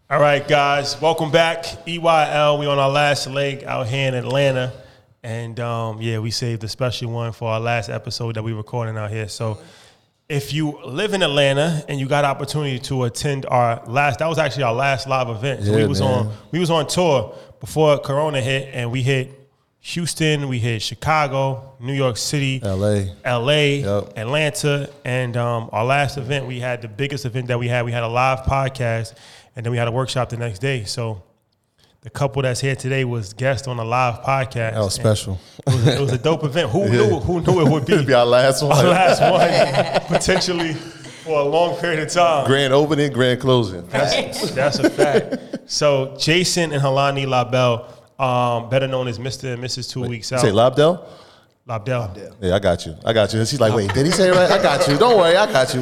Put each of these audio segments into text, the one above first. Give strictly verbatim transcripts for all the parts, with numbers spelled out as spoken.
All right, guys, welcome back. E Y L, we on our last leg out here in Atlanta. And, um, yeah, we saved a special one for our last episode that we recording out here. So if you live in Atlanta and you got opportunity to attend our last, that was actually our last live event. So yeah, we was man. on we was on tour before Corona hit, and we hit Houston, we hit Chicago, New York City, L A, L A, Yep. Atlanta, and um, our last event, we had the biggest event that we had. We had a live podcast, and then we had a workshop the next day. So the couple that's here today was guest on a live podcast. That was special. It was, a, it was a dope event. Who knew? Who knew it would be, It'd be our last one. our last one, potentially for a long period of time. Grand opening, grand closing. That's, that's a fact. So Jason and Helani Labelle, um, better known as Mister and Missus Two Weeks Out. Say Lobdell? Labelle. Yeah, I got you. I got you. And she's like, wait, did he say it right? I got you. Don't worry, I got you.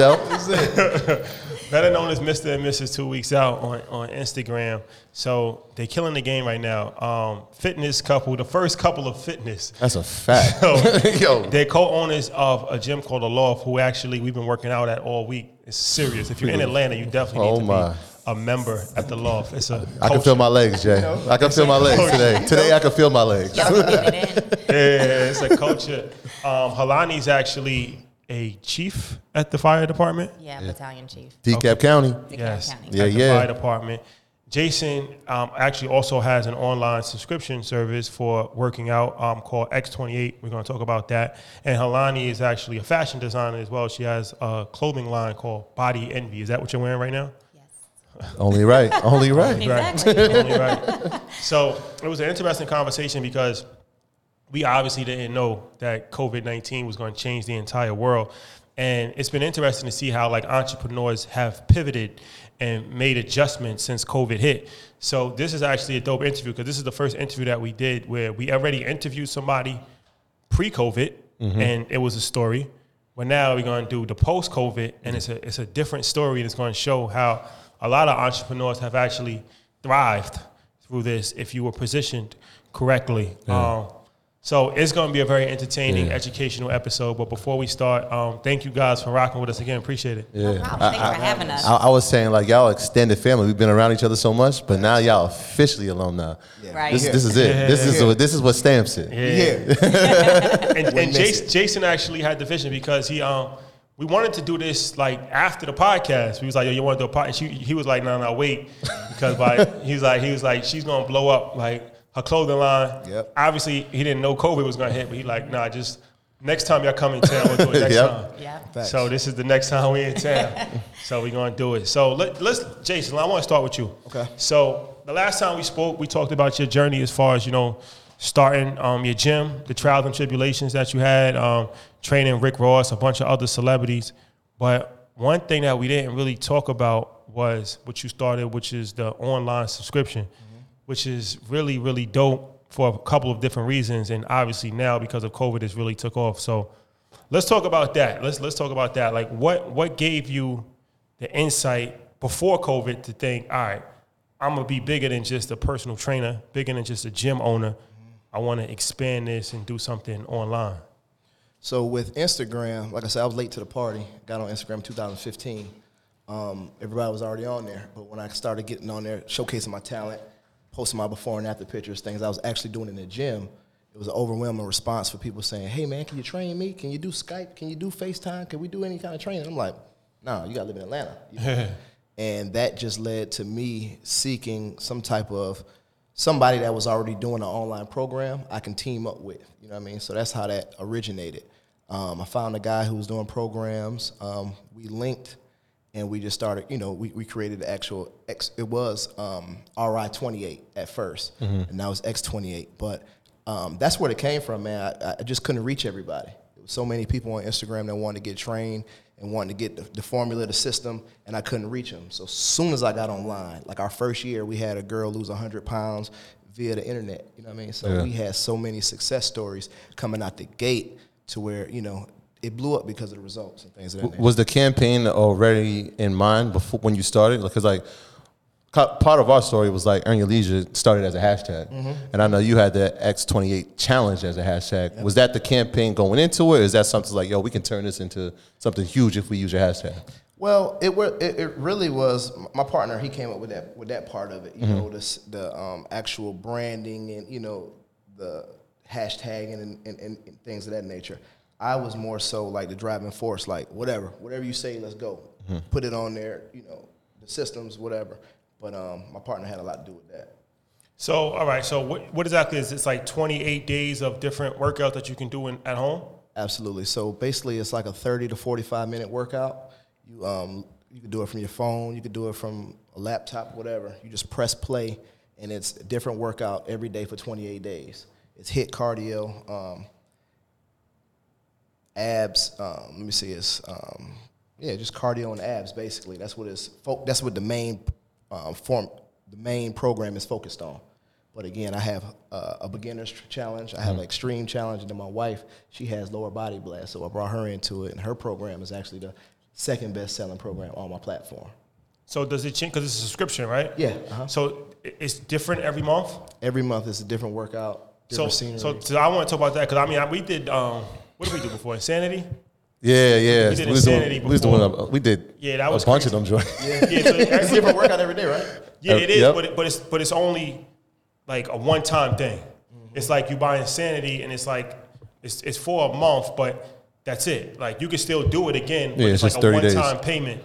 Lobdell. Better known as Mister and Missus Two Weeks Out on, on Instagram. So they're killing the game right now. Um, fitness couple, the first couple of fitness. That's a fact. So, Yo. they're co-owners of a gym called The Loft, who actually we've been working out at all week. It's serious. If you're in Atlanta, you definitely Oh, need to my. be a member at The Loft. It's a I can feel my legs, Jay. I can feel my legs today. Today I can feel my legs. Y'all can get it in. Yeah, it's a culture. Um, Halani's actually a chief at the fire department. Yeah, battalion chief. DeKalb County. DeKalb Yes, County. Yeah, at the yeah. fire department. Jason um, actually also has an online subscription service for working out um, called X twenty-eight. We're going to talk about that. And Helani is actually a fashion designer as well. She has a clothing line called Body Envy. Is that what you're wearing right now? Yes. Only right. Only right. Exactly. Only right. So it was an interesting conversation because we obviously didn't know that COVID nineteen was going to change the entire world. And it's been interesting to see how like entrepreneurs have pivoted and made adjustments since COVID hit. So this is actually a dope interview because this is the first interview that we did where we already interviewed somebody pre-COVID Mm-hmm. and it was a story. But now we're going to do the post-COVID and it's a it's a different story that's going to show how a lot of entrepreneurs have actually thrived through this if you were positioned correctly. Yeah. Um, so it's going to be a very entertaining, Yeah. educational episode. But before we start, um, thank you guys for rocking with us again. Appreciate it. Yeah. No problem. Thanks for having us. I, I was saying, like, y'all extended family. We've been around each other so much, but now y'all officially alumni. Right. This, this is it. Yeah. This is what this is what stamps it. Yeah. and and Jason, Jason actually had the vision because he um we wanted to do this like after the podcast. We was like, yo, you want to do a podcast? He, he was like, no, no, wait, because by he was like he was like she's gonna blow up like her clothing line. Yep. Obviously, he didn't know COVID was gonna hit, but he like, nah, just next time y'all come in town, we'll do it next Yep. time. Yeah. Facts. So this is the next time we in town. So we're gonna do it. So let, let's, Jason, I want to start with you. Okay. So the last time we spoke, we talked about your journey as far as you know, starting um, your gym, the trials and tribulations that you had, um, training Rick Ross, a bunch of other celebrities. But one thing that we didn't really talk about was what you started, which is the online subscription, mm-hmm. which is really, really dope for a couple of different reasons. And obviously now because of COVID, it's really took off. So let's talk about that. Let's let's talk about that. Like what what gave you the insight before COVID to think, all right, I'm gonna be bigger than just a personal trainer, bigger than just a gym owner. I want to expand this and do something online. So with Instagram, like I said, I was late to the party. Got on Instagram in two thousand fifteen. Um, everybody was already on there. But when I started getting on there, showcasing my talent, posting my before and after pictures, things I was actually doing in the gym, it was an overwhelming response for people saying, hey, man, can you train me? Can you do Skype? Can you do FaceTime? Can we do any kind of training? I'm like, no, you got to live in Atlanta. You know? And that just led to me seeking some type of somebody that was already doing an online program I can team up with. You know what I mean? So that's how that originated. Um, I found a guy who was doing programs. Um, we linked, and we just started, you know, we, we created the actual, X, it was um, R I twenty-eight at first, mm-hmm. and now it's X twenty-eight. But um, that's where it came from, man. I, I just couldn't reach everybody. There was so many people on Instagram that wanted to get trained and wanted to get the, the formula, the system, and I couldn't reach them. So as soon as I got online, like our first year, we had a girl lose one hundred pounds via the internet, you know what I mean? So Yeah. we had so many success stories coming out the gate to where, you know, it blew up because of the results and things of that nature. Was the campaign already in mind before when you started? Because like co- part of our story was like Earn Your Leisure started as a hashtag, Mm-hmm. and I know you had the X twenty-eight challenge as a hashtag. Yep. Was that the campaign going into it, or is that something like, yo, we can turn this into something huge if we use your hashtag? Well, it were it, it really was my partner. He came up with that with that part of it. You know, this the um, actual branding and you know the hashtagging and, and, and things of that nature. I was more so like the driving force, like whatever, whatever you say, let's go. Mm-hmm. Put it on there, you know, the systems, whatever. But um, my partner had a lot to do with that. So, all right. So, what, what exactly is it? It's like twenty-eight days of different workouts that you can do in, at home? Absolutely. So basically, it's like a thirty to forty-five minute workout. You um you can do it from your phone, you can do it from a laptop, whatever. You just press play, and it's a different workout every day for twenty-eight days. It's HIIT cardio, um, abs. Um, let me see, it's um, yeah, just cardio and abs basically. That's what it's. Fo- that's what the main um, form, the main program is focused on. But again, I have uh, a beginner's challenge. I have mm-hmm. an extreme challenge, and then my wife, she has lower body blast, so I brought her into it, and her program is actually the second best-selling program on my platform. So does it change? Because it's a subscription, right? Yeah. Uh-huh. So it's different every month? Every month is a different workout, different so, scenery. So, so I want to talk about that because, I mean, I, we did, um, what did we do before? Insanity? Yeah, yeah. We did we was Insanity doing, we was doing a, we did yeah, that was a bunch crazy. of them joints. Yeah, yeah so it's a different workout every day, right? Yeah, it is, yep. but, it, but, it's, but it's only like a one-time thing. Mm-hmm. It's like you buy Insanity, and it's like, it's, it's for a month, but that's it. Like, you can still do it again, but yeah, it's, it's like a one-time days. payment.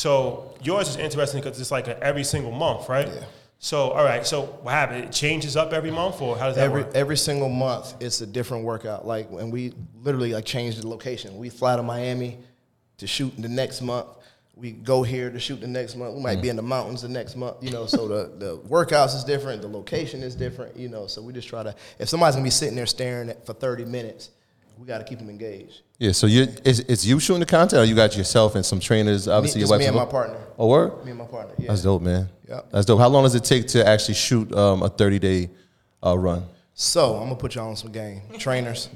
So yours is interesting because it's like a every single month, right? Yeah. So, all right, so what happened? It changes up every month, or how does that Every work? every single month, it's a different workout. Like, and we literally like changed the location. We fly to Miami to shoot the next month. We go here to shoot the next month. We might mm. be in the mountains the next month, you know. So the, the workouts is different, the location is different, you know. So we just try to. If somebody's gonna be sitting there staring at for thirty minutes, we got to keep them engaged. Yeah. So you is it's you shooting the content, or you got yourself and some trainers? Obviously, me, your me and wife. my partner. Oh, word? Me and my partner. Yeah. That's dope, man. Yeah. That's dope. How long does it take to actually shoot um, a thirty day uh, run? So I'm gonna put you on some game, trainers.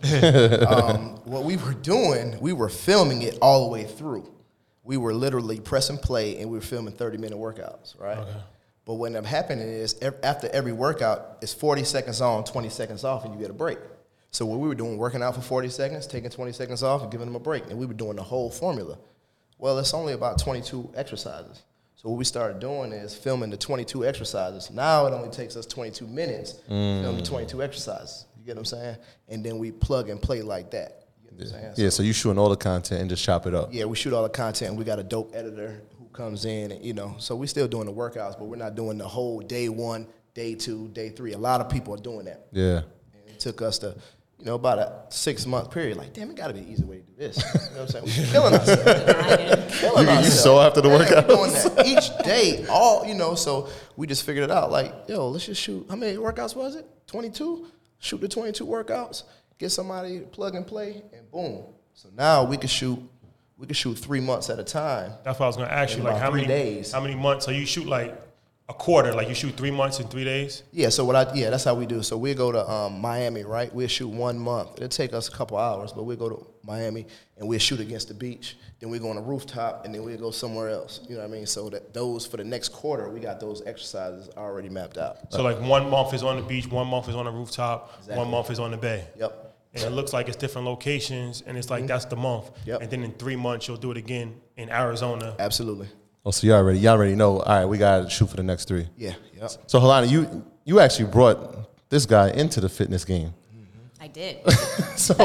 um, what we were doing, we were filming it all the way through. We were literally pressing play, and we were filming thirty minute workouts, right? Okay. But what ended up happening is after every workout, it's forty seconds on, twenty seconds off, and you get a break. So what we were doing, working out for forty seconds, taking twenty seconds off, and giving them a break, and we were doing the whole formula. Well, it's only about twenty-two exercises. So what we started doing is filming the twenty-two exercises. Now it only takes us twenty-two minutes to mm. film the twenty-two exercises. You get what I'm saying? And then we plug and play like that. You know what I'm saying? Yeah, so you shooting all the content and just chop it up. Yeah, we shoot all the content, and we got a dope editor who comes in, and, you know, so we still doing the workouts, but we're not doing the whole day one, day two, day three. A lot of people are doing that. Yeah. And it took us to, you know, about a six-month period, like, damn, it got to be an easy way to do this. You know what I'm saying? We're killing ourselves. killing you, ourselves. you so after the yeah, workout? We're doing that each day, all, you know, so we just figured it out, like, yo, let's just shoot. How many workouts was it? twenty-two? Shoot the twenty-two workouts, get somebody to plug and play, and boom. So now we can shoot, we can shoot three months at a time. That's what I was going to ask you. Like, how many days? How many months? So you shoot like a quarter, like you shoot three months in three days? Yeah. So what I yeah, that's how we do. So we go to um, Miami, right? We'll shoot one month. It'll take us a couple hours, but we'll go to Miami and we'll shoot against the beach. Then we go on a rooftop, and then we'll go somewhere else. You know what I mean? So that those for the next quarter, we got those exercises already mapped out. So like one month is on the beach, one month is on the rooftop, Exactly. one month is on the bay. Yep. And it looks like it's different locations, and it's like mm-hmm. that's the month. Yep. And then in three months, you'll do it again in Arizona. Absolutely. Oh, so you already, you already know, all right, we got to shoot for the next three. Yeah. Yep. So, Helena, you you actually brought this guy into the fitness game. I did. So,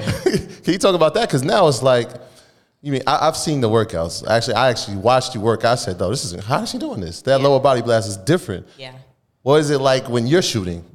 can you talk about that? Because now it's like, you mean, I, I've seen the workouts. Actually, I actually watched you work. I said, though, this is, how is she doing this? That Yeah. lower body blast is different. Yeah. What is it like when you're shooting?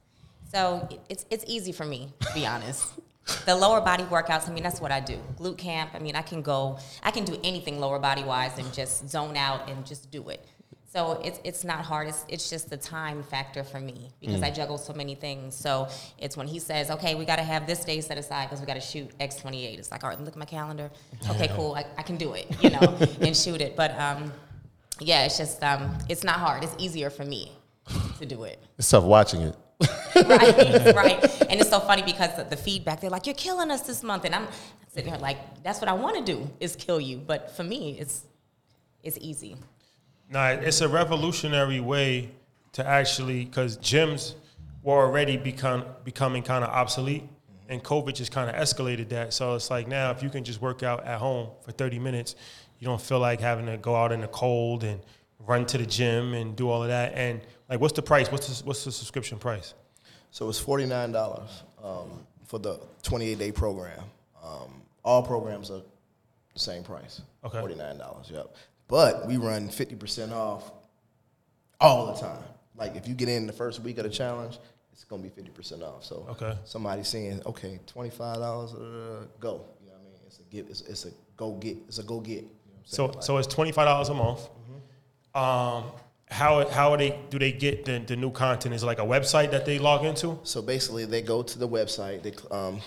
So it's it's easy for me, to be honest. The lower body workouts, I mean, that's what I do. Glute camp, I mean, I can go, I can do anything lower body wise and just zone out and just do it. So it's it's not hard. It's it's just the time factor for me because mm. I juggle so many things. So it's when he says, okay, we got to have this day set aside because we got to shoot X twenty-eight. It's like, all right, look at my calendar. Okay, cool. I, I can do it, you know, and shoot it. But um, yeah, it's just um, it's not hard. It's easier for me to do it. It's tough watching it. Right, right. And it's so funny because the, the feedback, they're like, you're killing us this month. And I'm sitting here like, that's what I want to do is kill you. But for me, it's it's easy. Nah, it's a revolutionary way to actually, because gyms were already become, becoming kind of obsolete, and COVID just kind of escalated that. So it's like now if you can just work out at home for thirty minutes, You don't feel like having to go out in the cold and run to the gym and do all of that. And like, what's the price? What's the, what's the subscription price? So it's forty-nine dollars um, for the twenty-eight day program. Um, all programs are the same price. Okay. forty-nine dollars, yep. But we run fifty percent off all the time. Like if you get in the first week of the challenge, it's going to be fifty percent off. So okay. somebody's saying, okay, twenty-five dollars, uh, go. You know what I mean? It's a get. It's, it's a go get. It's a go get. You know what I'm So saying? so it's twenty-five dollars a month. Mm-hmm. Um, how how are they do they get the, the new content? Is it like a website that they log into? So basically, they go to the website. They um,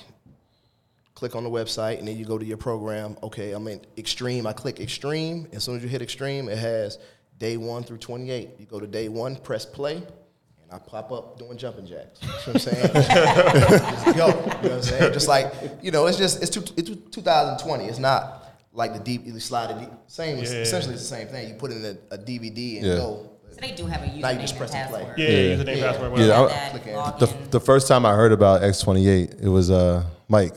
click on the website, and then you go to your program. Okay, I'm in Extreme. I click Extreme. As soon as you hit Extreme, it has day one through twenty-eight. You go to day one, press play, and I pop up doing jumping jacks. You know what I'm saying? Just go. You know what I'm saying? Just like, you know, it's just, it's, two, it's two thousand twenty. It's not like the deep, you slide it, same, Yeah. essentially it's the same thing. You put in a, a D V D and Yeah. go. So they do have a Now you username just and press and play. password. Yeah, Yeah. username, Yeah. password, Yeah, whatever. I- That, Click in. log The, in. the first time I heard about X twenty-eight, it was uh, Mike.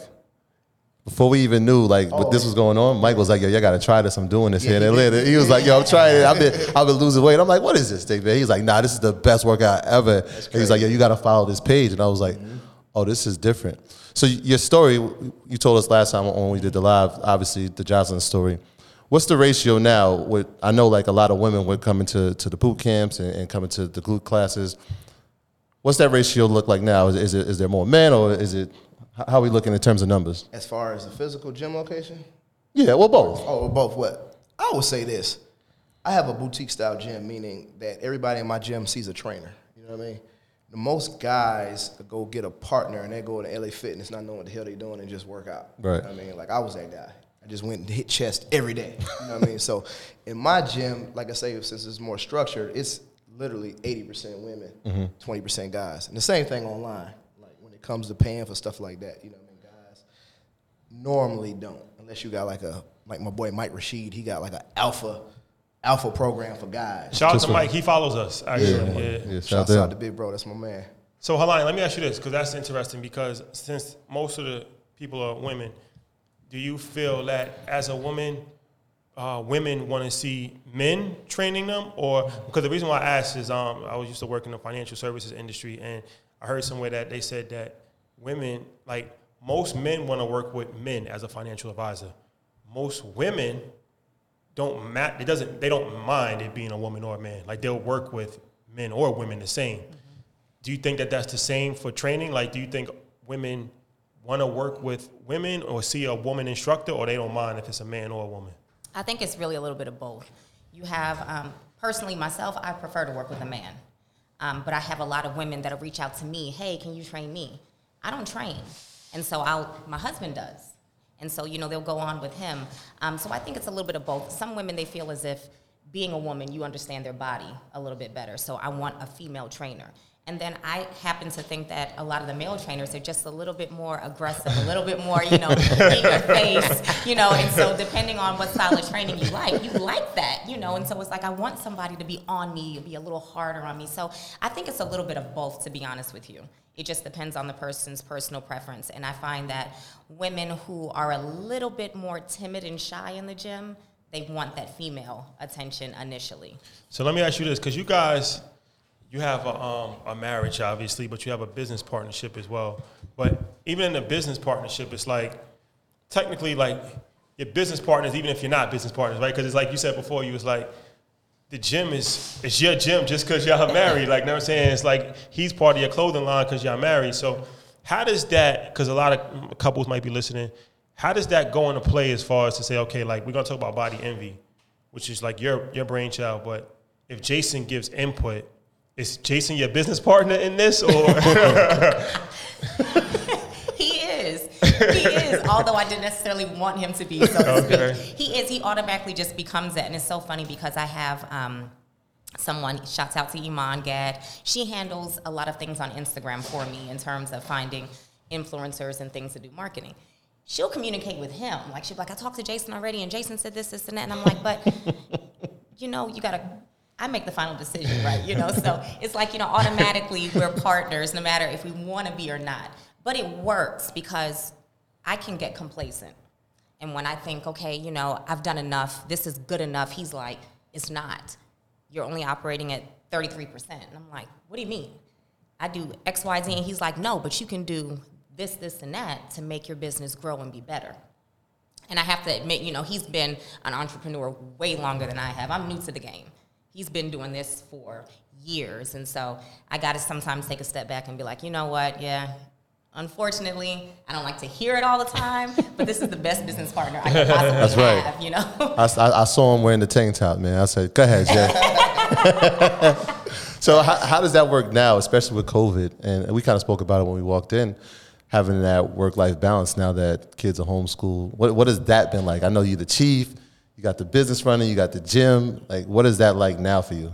Before we even knew like what this was going on, Mike was like, "Yo, y'all gotta try this. I'm doing this Yeah, here." he And did. later, he was like, "Yo, I'm trying it. I've been, I've been losing weight." I'm like, "What is this thing, man?" He's like, "Nah, this is the best workout ever." And he's like, "Yo, you gotta follow this page." And I was like, "Oh, this is different." So y- your story, you told us last time when we did the live, obviously the Jocelyn story. What's the ratio now? With I know like a lot of women would come into to the boot camps and, and coming to the glute classes. What's that ratio look like now? Is, is it is there more men or is it how are we looking in terms of numbers? As far as the physical gym location? Yeah, well, both. Oh, both what? I would say this. I have a boutique style gym, meaning that everybody in my gym sees a trainer. You know what I mean? The most guys go get a partner and they go to L A Fitness not knowing what the hell they're doing and just work out. Right. You know what I mean? Like I was that guy. I just went and hit chest every day. You know what I mean? So in my gym, like I say, since it's more structured, it's literally eighty percent women, twenty percent guys. And the same thing online. Like when it comes to paying for stuff like that, you know what I mean? Guys normally don't, unless you got like a, like my boy Mike Rashid, he got like an alpha, alpha program for guys. Shout out Just to for- Mike. He follows us, actually. Yeah, Yeah. yeah. Shout Shouts out out to to Big Bro, that's my man. So, Halani, let me ask you this, because that's interesting, because since most of the people are women, do you feel that as a woman, uh, women want to see men training them? Or, because the reason why I asked is um, I was used to work in the financial services industry, and I heard somewhere that they said that women, like, most men want to work with men as a financial advisor. Most women don't mat. It doesn't. They don't mind it being a woman or a man. Like they'll work with men or women the same. Do you think that that's the same for training? Like, do you think women want to work with women or see a woman instructor, or they don't mind if it's a man or a woman? I think it's really a little bit of both. You have, um, personally myself, I prefer to work with a man. Um, but I have a lot of women that'll reach out to me, hey, can you train me? I don't train. And so I'll, my husband does. And so, you know, they'll go on with him. Um, so I think it's a little bit of both. Some women, they feel as if being a woman, you understand their body a little bit better. So I want a female trainer. And then I happen to think that a lot of the male trainers are just a little bit more aggressive, a little bit more, you know, in your face, you know. And so depending on what style of training you like, you like that, you know. And so it's like I want somebody to be on me, be a little harder on me. So I think it's a little bit of both, to be honest with you. It just depends on the person's personal preference. And I find that women who are a little bit more timid and shy in the gym, they want that female attention initially. So let me ask you this, because you guys, you have a, um, a marriage, obviously, but you have a business partnership as well. But even in the business partnership, it's like, technically, like, your business partners, even if you're not business partners, right? Because it's like you said before, you was like, the gym is, it's your gym just because y'all married. Like, you know what I'm saying? It's like he's part of your clothing line because y'all married. So how does that, because a lot of couples might be listening, how does that go into play as far as to say, okay, like, we're going to talk about body envy, which is like your, your brainchild, but if Jason gives input, is Jason your business partner in this, or? He is. He is, although I didn't necessarily want him to be, so to Okay. speak. He is. He automatically just becomes that. And it's so funny because I have um, someone, shouts out to Iman Gad. She handles a lot of things on Instagram for me in terms of finding influencers and things to do marketing. She'll communicate with him. Like, she'll be like, I talked to Jason already, and Jason said this, this, and that. And I'm like, but, you know, you got to... I make the final decision, right? You know, so it's like, you know, automatically we're partners no matter if we want to be or not. But it works because I can get complacent. And when I think, okay, you know, I've done enough, this is good enough, he's like, it's not. You're only operating at thirty-three percent. And I'm like, what do you mean? I do X, Y, Z. And he's like, no, but you can do this, this, and that to make your business grow and be better. And I have to admit, you know, he's been an entrepreneur way longer than I have. I'm new to the game. He's been doing this for years. And so I got to sometimes take a step back and be like, you know what? Yeah, unfortunately, I don't like to hear it all the time, but this is the best business partner I could possibly That's right. have, you know? I, I, I saw him wearing the tank top, man. I said, go ahead, Jay. So how, how does that work now, especially with COVID? And we kind of spoke about it when we walked in, having that work-life balance now that kids are homeschooled. What, what has that been like? I know you're the chief. You got the business running. You got the gym. Like, what is that like now for you?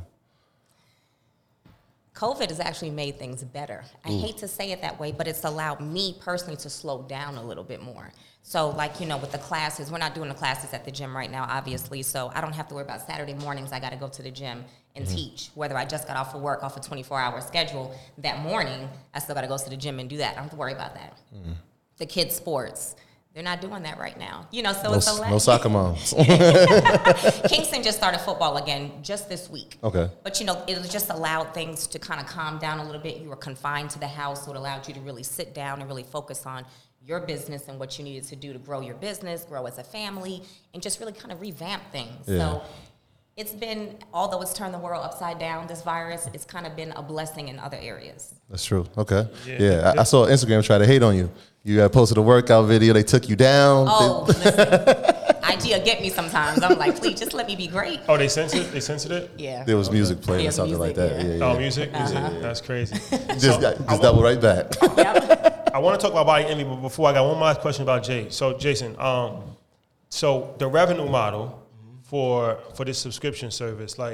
COVID has actually made things better. I Ooh. hate to say it that way, but it's allowed me personally to slow down a little bit more. So like, you know, with the classes, we're not doing the classes at the gym right now, obviously, so I don't have to worry about Saturday mornings. I got to go to the gym and mm-hmm. teach. Whether I just got off of work, off a twenty-four hour schedule, that morning, I still got to go to the gym and do that. I don't have to worry about that. Mm-hmm. The kids' sports, they're not doing that right now. You know, so no, it's a lot. No soccer moms. Kingston just started football again just this week. Okay. But, you know, it just allowed things to kind of calm down a little bit. You were confined to the house, so it allowed you to really sit down and really focus on your business and what you needed to do to grow your business, grow as a family, and just really kind of revamp things. Yeah. So it's been, although it's turned the world upside down, this virus, it's kind of been a blessing in other areas. That's true. Okay. Yeah. Yeah, I, I saw Instagram try to hate on you. You uh, posted a workout video. They took you down. Oh, listen. I G will get me sometimes. I'm like, please, just let me be great. Oh, they censored. They censored it. Yeah. There was music playing or There's something like music, that. yeah. Yeah, Oh, yeah. music. music. Uh-huh. That's crazy. Just, So, just I double right back. Yep. I want to talk about body envy, but before I got one last question about Jay. So, Jason, um, so the revenue model for for this subscription service, like,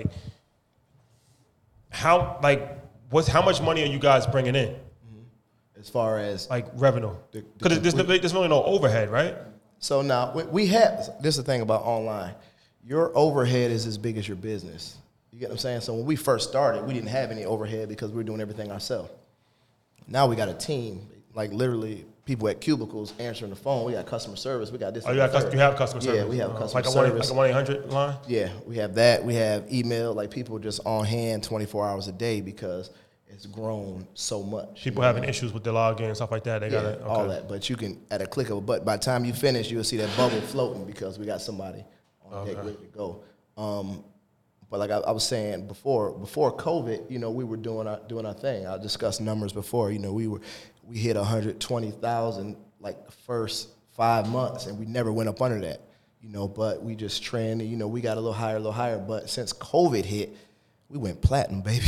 how like what's how much money are you guys bringing in, As far as like revenue? The- the Because there's, complete- there's really no overhead, right? So now we, we have, this is the thing about online. Your overhead is as big as your business. You get what I'm saying? So when we first started, we didn't have any overhead because we were doing everything ourselves. Now we got a team, like literally people at cubicles answering the phone. We got customer service. We got this. Oh, you, and got, that. you have customer service? Yeah, we have Uh, customer like a one, service. like a one eight hundred line? Yeah, we have that. We have email, like people just on hand twenty-four hours a day because it's grown so much. People having issues with their login and stuff like that. They Yeah, got it. Okay. all that. But you can, at a click of a button, by the time you finish, you'll see that bubble floating because we got somebody on deck ready to go. Um, but like I, I was saying before, before COVID, you know, we were doing our doing our thing. I discussed numbers before. You know, we were we hit one hundred twenty thousand like the first five months, and we never went up under that. You know, but we just trended. You know, we got a little higher, a little higher. But since COVID hit, we went platinum, baby.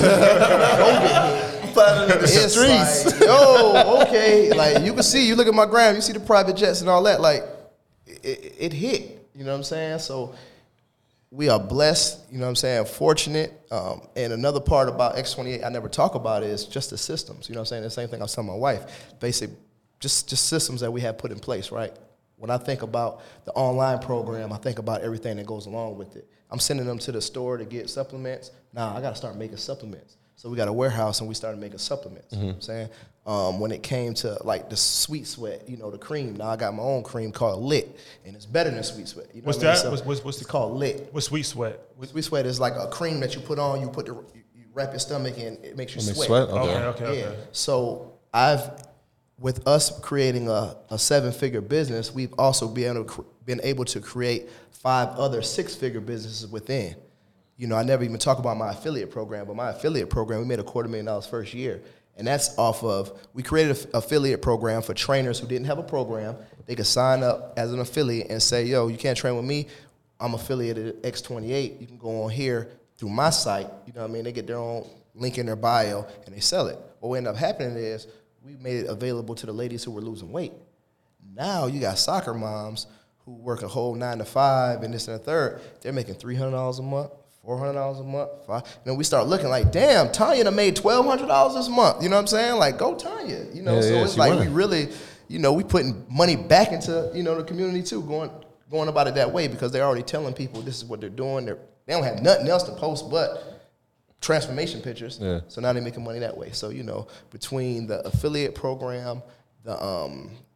COVID hit. Platinum in the It's streets. like, yo, okay. Like, you can see, you look at my gram, you see the private jets and all that. Like, it, it hit. You know what I'm saying? So we are blessed, you know what I'm saying, fortunate. Um, and another part about X twenty-eight I never talk about is just the systems. You know what I'm saying? The same thing I was telling my wife. Basic, just, just systems that we have put in place, right? When I think about the online program, I think about everything that goes along with it. I'm sending them to the store to get supplements. Now I got to start making supplements. So we got a warehouse and we started making supplements. Mm-hmm. You know what I'm saying? Um, when it came to like the Sweet Sweat, you know, the cream. Now I got my own cream called Lit, and it's better than Sweet Sweat. You know What's what I mean? that? So What's- what's- what's it's the- called Lit. What's Sweet Sweat? Sweet Sweat is like a cream that you put on. You put the you, you wrap your stomach and it makes you It makes sweat. sweat? Okay. Okay, okay, Yeah. okay. So I've, with us creating a, a seven-figure business, we've also been able, to, cr- been able to create five other six-figure businesses within. You know, I never even talk about my affiliate program, but my affiliate program, we made a quarter million dollars first year. And that's off of, we created an affiliate program for trainers who didn't have a program. They could sign up as an affiliate and say, yo, you can't train with me. I'm affiliated at X twenty-eight. You can go on here through my site. You know what I mean? They get their own link in their bio and they sell it. What will end up happening is we made it available to the ladies who were losing weight. Now you got soccer moms who work a whole nine to five and this and the third. They're making three hundred dollars a month, four hundred dollars a month. Five. And then we start looking like, damn, Tanya done made twelve hundred dollars this month. You know what I'm saying? Like, go Tanya. You know, Yeah, so yeah, it's she like winning. we really, you know, we putting money back into, you know, the community too, going going about it that way because they're already telling people this is what they're doing. They're, they don't have nothing else to post but transformation pictures. Yeah. So now they're making money that way. So, you know, between the affiliate program, the um,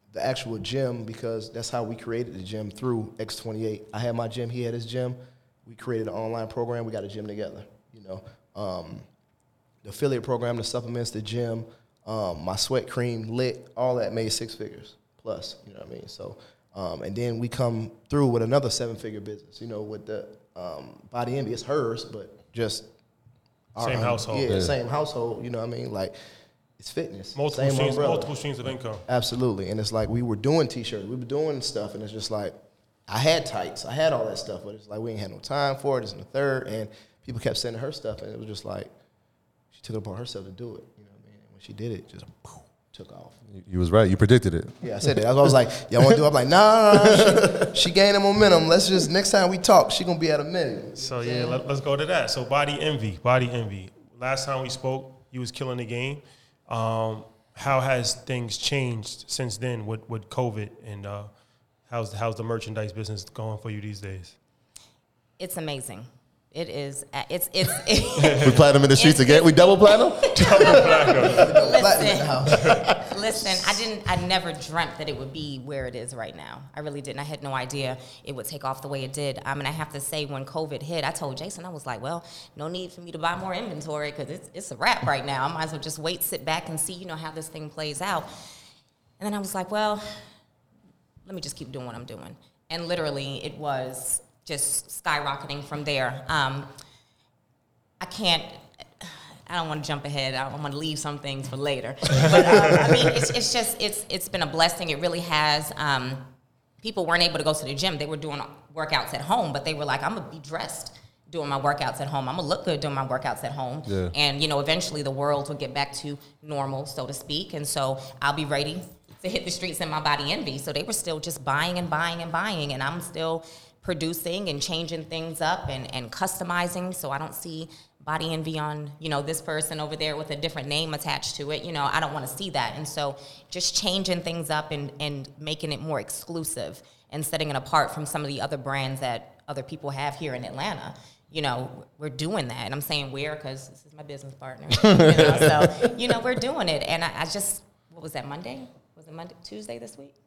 the actual gym, because that's how we created the gym through X twenty-eight. I had my gym, he had his gym. We created an online program. We got a gym together. You know, um, the affiliate program, the supplements, the gym, um, my sweat cream, lit, all that made six figures plus. You know what I mean? So, um, and then we come through with another seven-figure business. You know, with the um, Body Envy, it's hers, but just Same our, household. Yeah, Yeah. same household. You know what I mean? Like, it's fitness. Multiple Same streams, umbrella. multiple streams of income. Absolutely. And it's like we were doing T-shirts, we were doing stuff, and it's just like, I had tights, I had all that stuff, but it's like we ain't had no time for it. It's in the third, and people kept sending her stuff, and it was just like, she took it upon herself to do it. You know what I mean? And when she did it, just poof, took off. You, you was right. You predicted it. Yeah, I said that. I was like, y'all want to do it? I'm like, nah, nah, nah. She, she gaining momentum. Let's just, next time we talk, she going to be at a million. So yeah, let, let's go to that. So Body Envy, Body Envy. Last time we spoke, you was killing the game. Um, how has things changed since then with, with COVID, and uh, how's how's the merchandise business going for you these days? It's amazing. It is. uh, It's it's. We platinum in the streets again. We double platinum. Platinum in the house. Listen, listen. I didn't. I never dreamt that it would be where it is right now. I really didn't. I had no idea it would take off the way it did. I mean, I have to say, when COVID hit, I told Jason, I was like, well, no need for me to buy more inventory because it's it's a wrap right now. I might as well just wait, sit back, and see, you know, how this thing plays out. And then I was like, well, let me just keep doing what I'm doing. And literally, it was just skyrocketing from there. Um, I can't. I don't want to jump ahead. I want to leave some things for later. But um, I mean, it's, it's just it's it's been a blessing. It really has. Um, people weren't able to go to the gym. They were doing workouts at home, but they were like, I'm gonna be dressed doing my workouts at home. I'm gonna look good doing my workouts at home. Yeah. And you know, eventually the world will get back to normal, so to speak. And so I'll be ready to hit the streets in my Body Envy. So they were still just buying and buying and buying, and I'm still producing and changing things up and, and customizing. So I don't see Body Envy on, you know, this person over there with a different name attached to it. You know, I don't want to see that. And so just changing things up and, and making it more exclusive and setting it apart from some of the other brands that other people have here in Atlanta. You know, we're doing that. And I'm saying we're because this is my business partner. You know, so, you know, we're doing it. And I, I just, what was that, Monday? Was it Monday, Tuesday this week?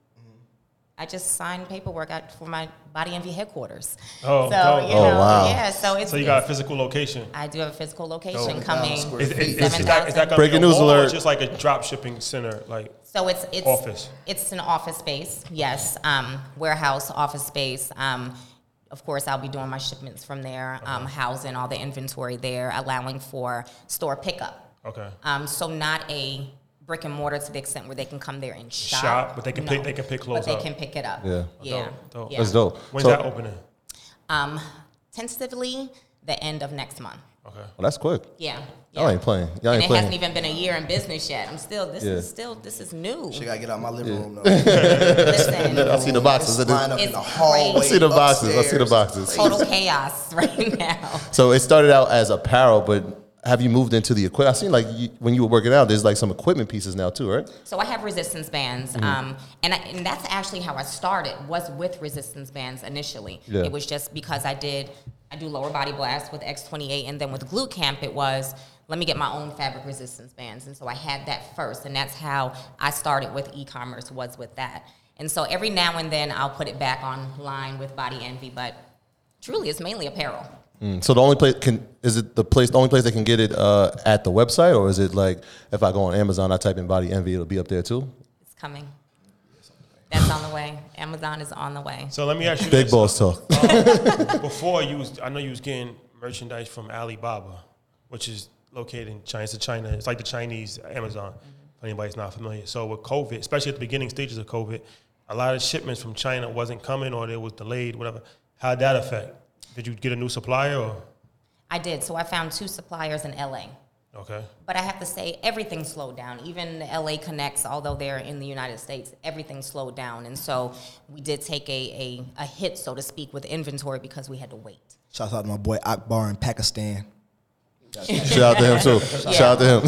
I just signed paperwork out for my Body Envy headquarters. Oh, so, dope. you Oh, know, wow. yeah, so it's. So you got a physical location. I do have a physical location Dope. coming. Is, is, is, seven is that, is that gonna Breaking be a news mall or alert. just like a drop shipping center? Like, So it's it's Office. It's an office space, yes. Um, warehouse, office space. Um, of course, I'll be doing my shipments from there, um, housing all the inventory there, allowing for store pickup. okay. Um, so not a brick and mortar to the extent where they can come there and shop. Shop, but they can No. pick- they can pick clothes But they up. can pick it up. Yeah. Yeah. Dope, dope. yeah. That's dope. When's So- that opening? Um, tentatively, the end of next month. Okay. Well, that's quick. Yeah. Y'all yeah. ain't playing. Y'all And ain't it playing. hasn't even been a year in business yet. I'm still. This Yeah. is still. This is new. She got to get out my living room, though. Listen, I see the boxes. It's lined up in It's the hallway. crazy. I see the boxes. I see the upstairs. boxes. total chaos right now. So it started out as apparel, but have you moved into the equipment? I seen like you, when you were working out, there's like some equipment pieces now too, right? So I have resistance bands, Mm-hmm. um, and I, and that's actually how I started. Was with resistance bands initially. Yeah. It was just because I did I do lower body blast with X twenty-eight, and then with Glute Camp it was let me get my own fabric resistance bands, and so I had that first, and that's how I started with e-commerce was with that. And so every now and then I'll put it back online with Body Envy, but truly it's mainly apparel. Mm. So the only place can is it the place the only place they can get it uh, at the website, or is it like if I go on Amazon, I type in Body Envy, it'll be up there too? It's coming. That's on the way. Amazon is on the way. So let me ask you Big this. boss talk. Before you was, I know you was getting merchandise from Alibaba, which is located in China. It's a China. It's like the Chinese Amazon. If anybody's not familiar. So with COVID, especially at the beginning stages of COVID, a lot of shipments from China wasn't coming, or they was delayed, whatever. How'd that affect? Did you get a new supplier, or I did. So I found two suppliers in L A. okay? But I have to say, everything slowed down. Even the L A Connects, although they're in the United States, everything slowed down. And so we did take a, a, a hit, so to speak, with inventory because we had to wait. Shout out to my boy Akbar in Pakistan. Shout out to him too. Shout out to him.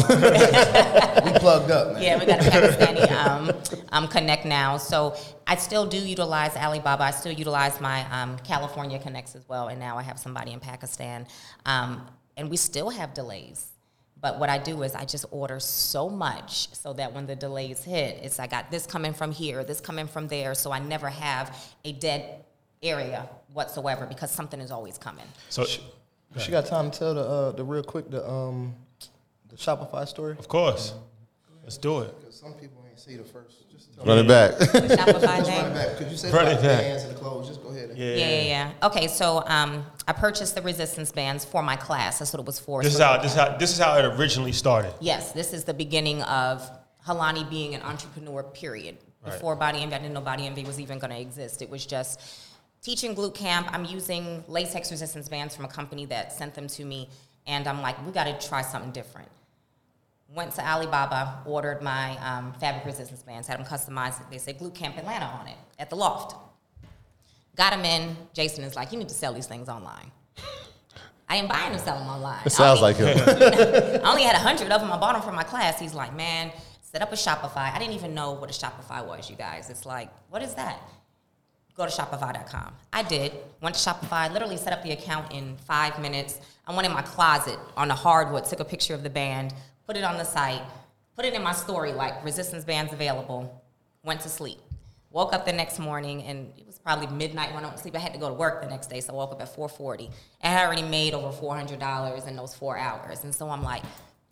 We plugged up, man. Yeah, we got a Pakistani um, um, Connect now. So I still do utilize Alibaba. I still utilize my um, California Connects as well. And now I have somebody in Pakistan. Um, and we still have delays. But what I do is I just order so much so that when the delays hit, it's I got this coming from here, this coming from there, so I never have a dead area whatsoever because something is always coming. So, She got time to tell the uh, the real quick the um the Shopify story. of course, let's do it. Some people ain't see the first. Just tell Run it back. The Shopify thing. back. Could you say Run about it the back. bands and the clothes? Just go ahead. And Yeah. Yeah, yeah, yeah. Okay, so um, I purchased the resistance bands for my class. That's what it was for. This is So- how this is how this is how it originally started. Yes, this is the beginning of Halani being an entrepreneur, period. Before Body Envy, I didn't know Body Envy was even going to exist. It was just teaching glute camp. I'm using latex resistance bands from a company that sent them to me, and I'm like, we got to try something different. Went to Alibaba, ordered my um, fabric resistance bands, had them customized. They said Glute Camp Atlanta on it at the loft. Got them in. Jason is like, you need to sell these things online. I ain't buying them, selling them online. It sounds I like only- him. I only had a hundred of them. I bought them for my class. He's like, man, set up a Shopify. I didn't even know what a Shopify was, you guys. It's like, what is that? Go to shopify dot com. I did. Went to Shopify, literally set up the account in five minutes. I went in my closet on the hardwood, took a picture of the band, put it on the site, put it in my story like resistance bands available, went to sleep. Woke up the next morning, and it was probably midnight when I went to sleep. I had to go to work the next day, so I woke up at four forty. I had already made over four hundred dollars in those four hours. And so I'm like,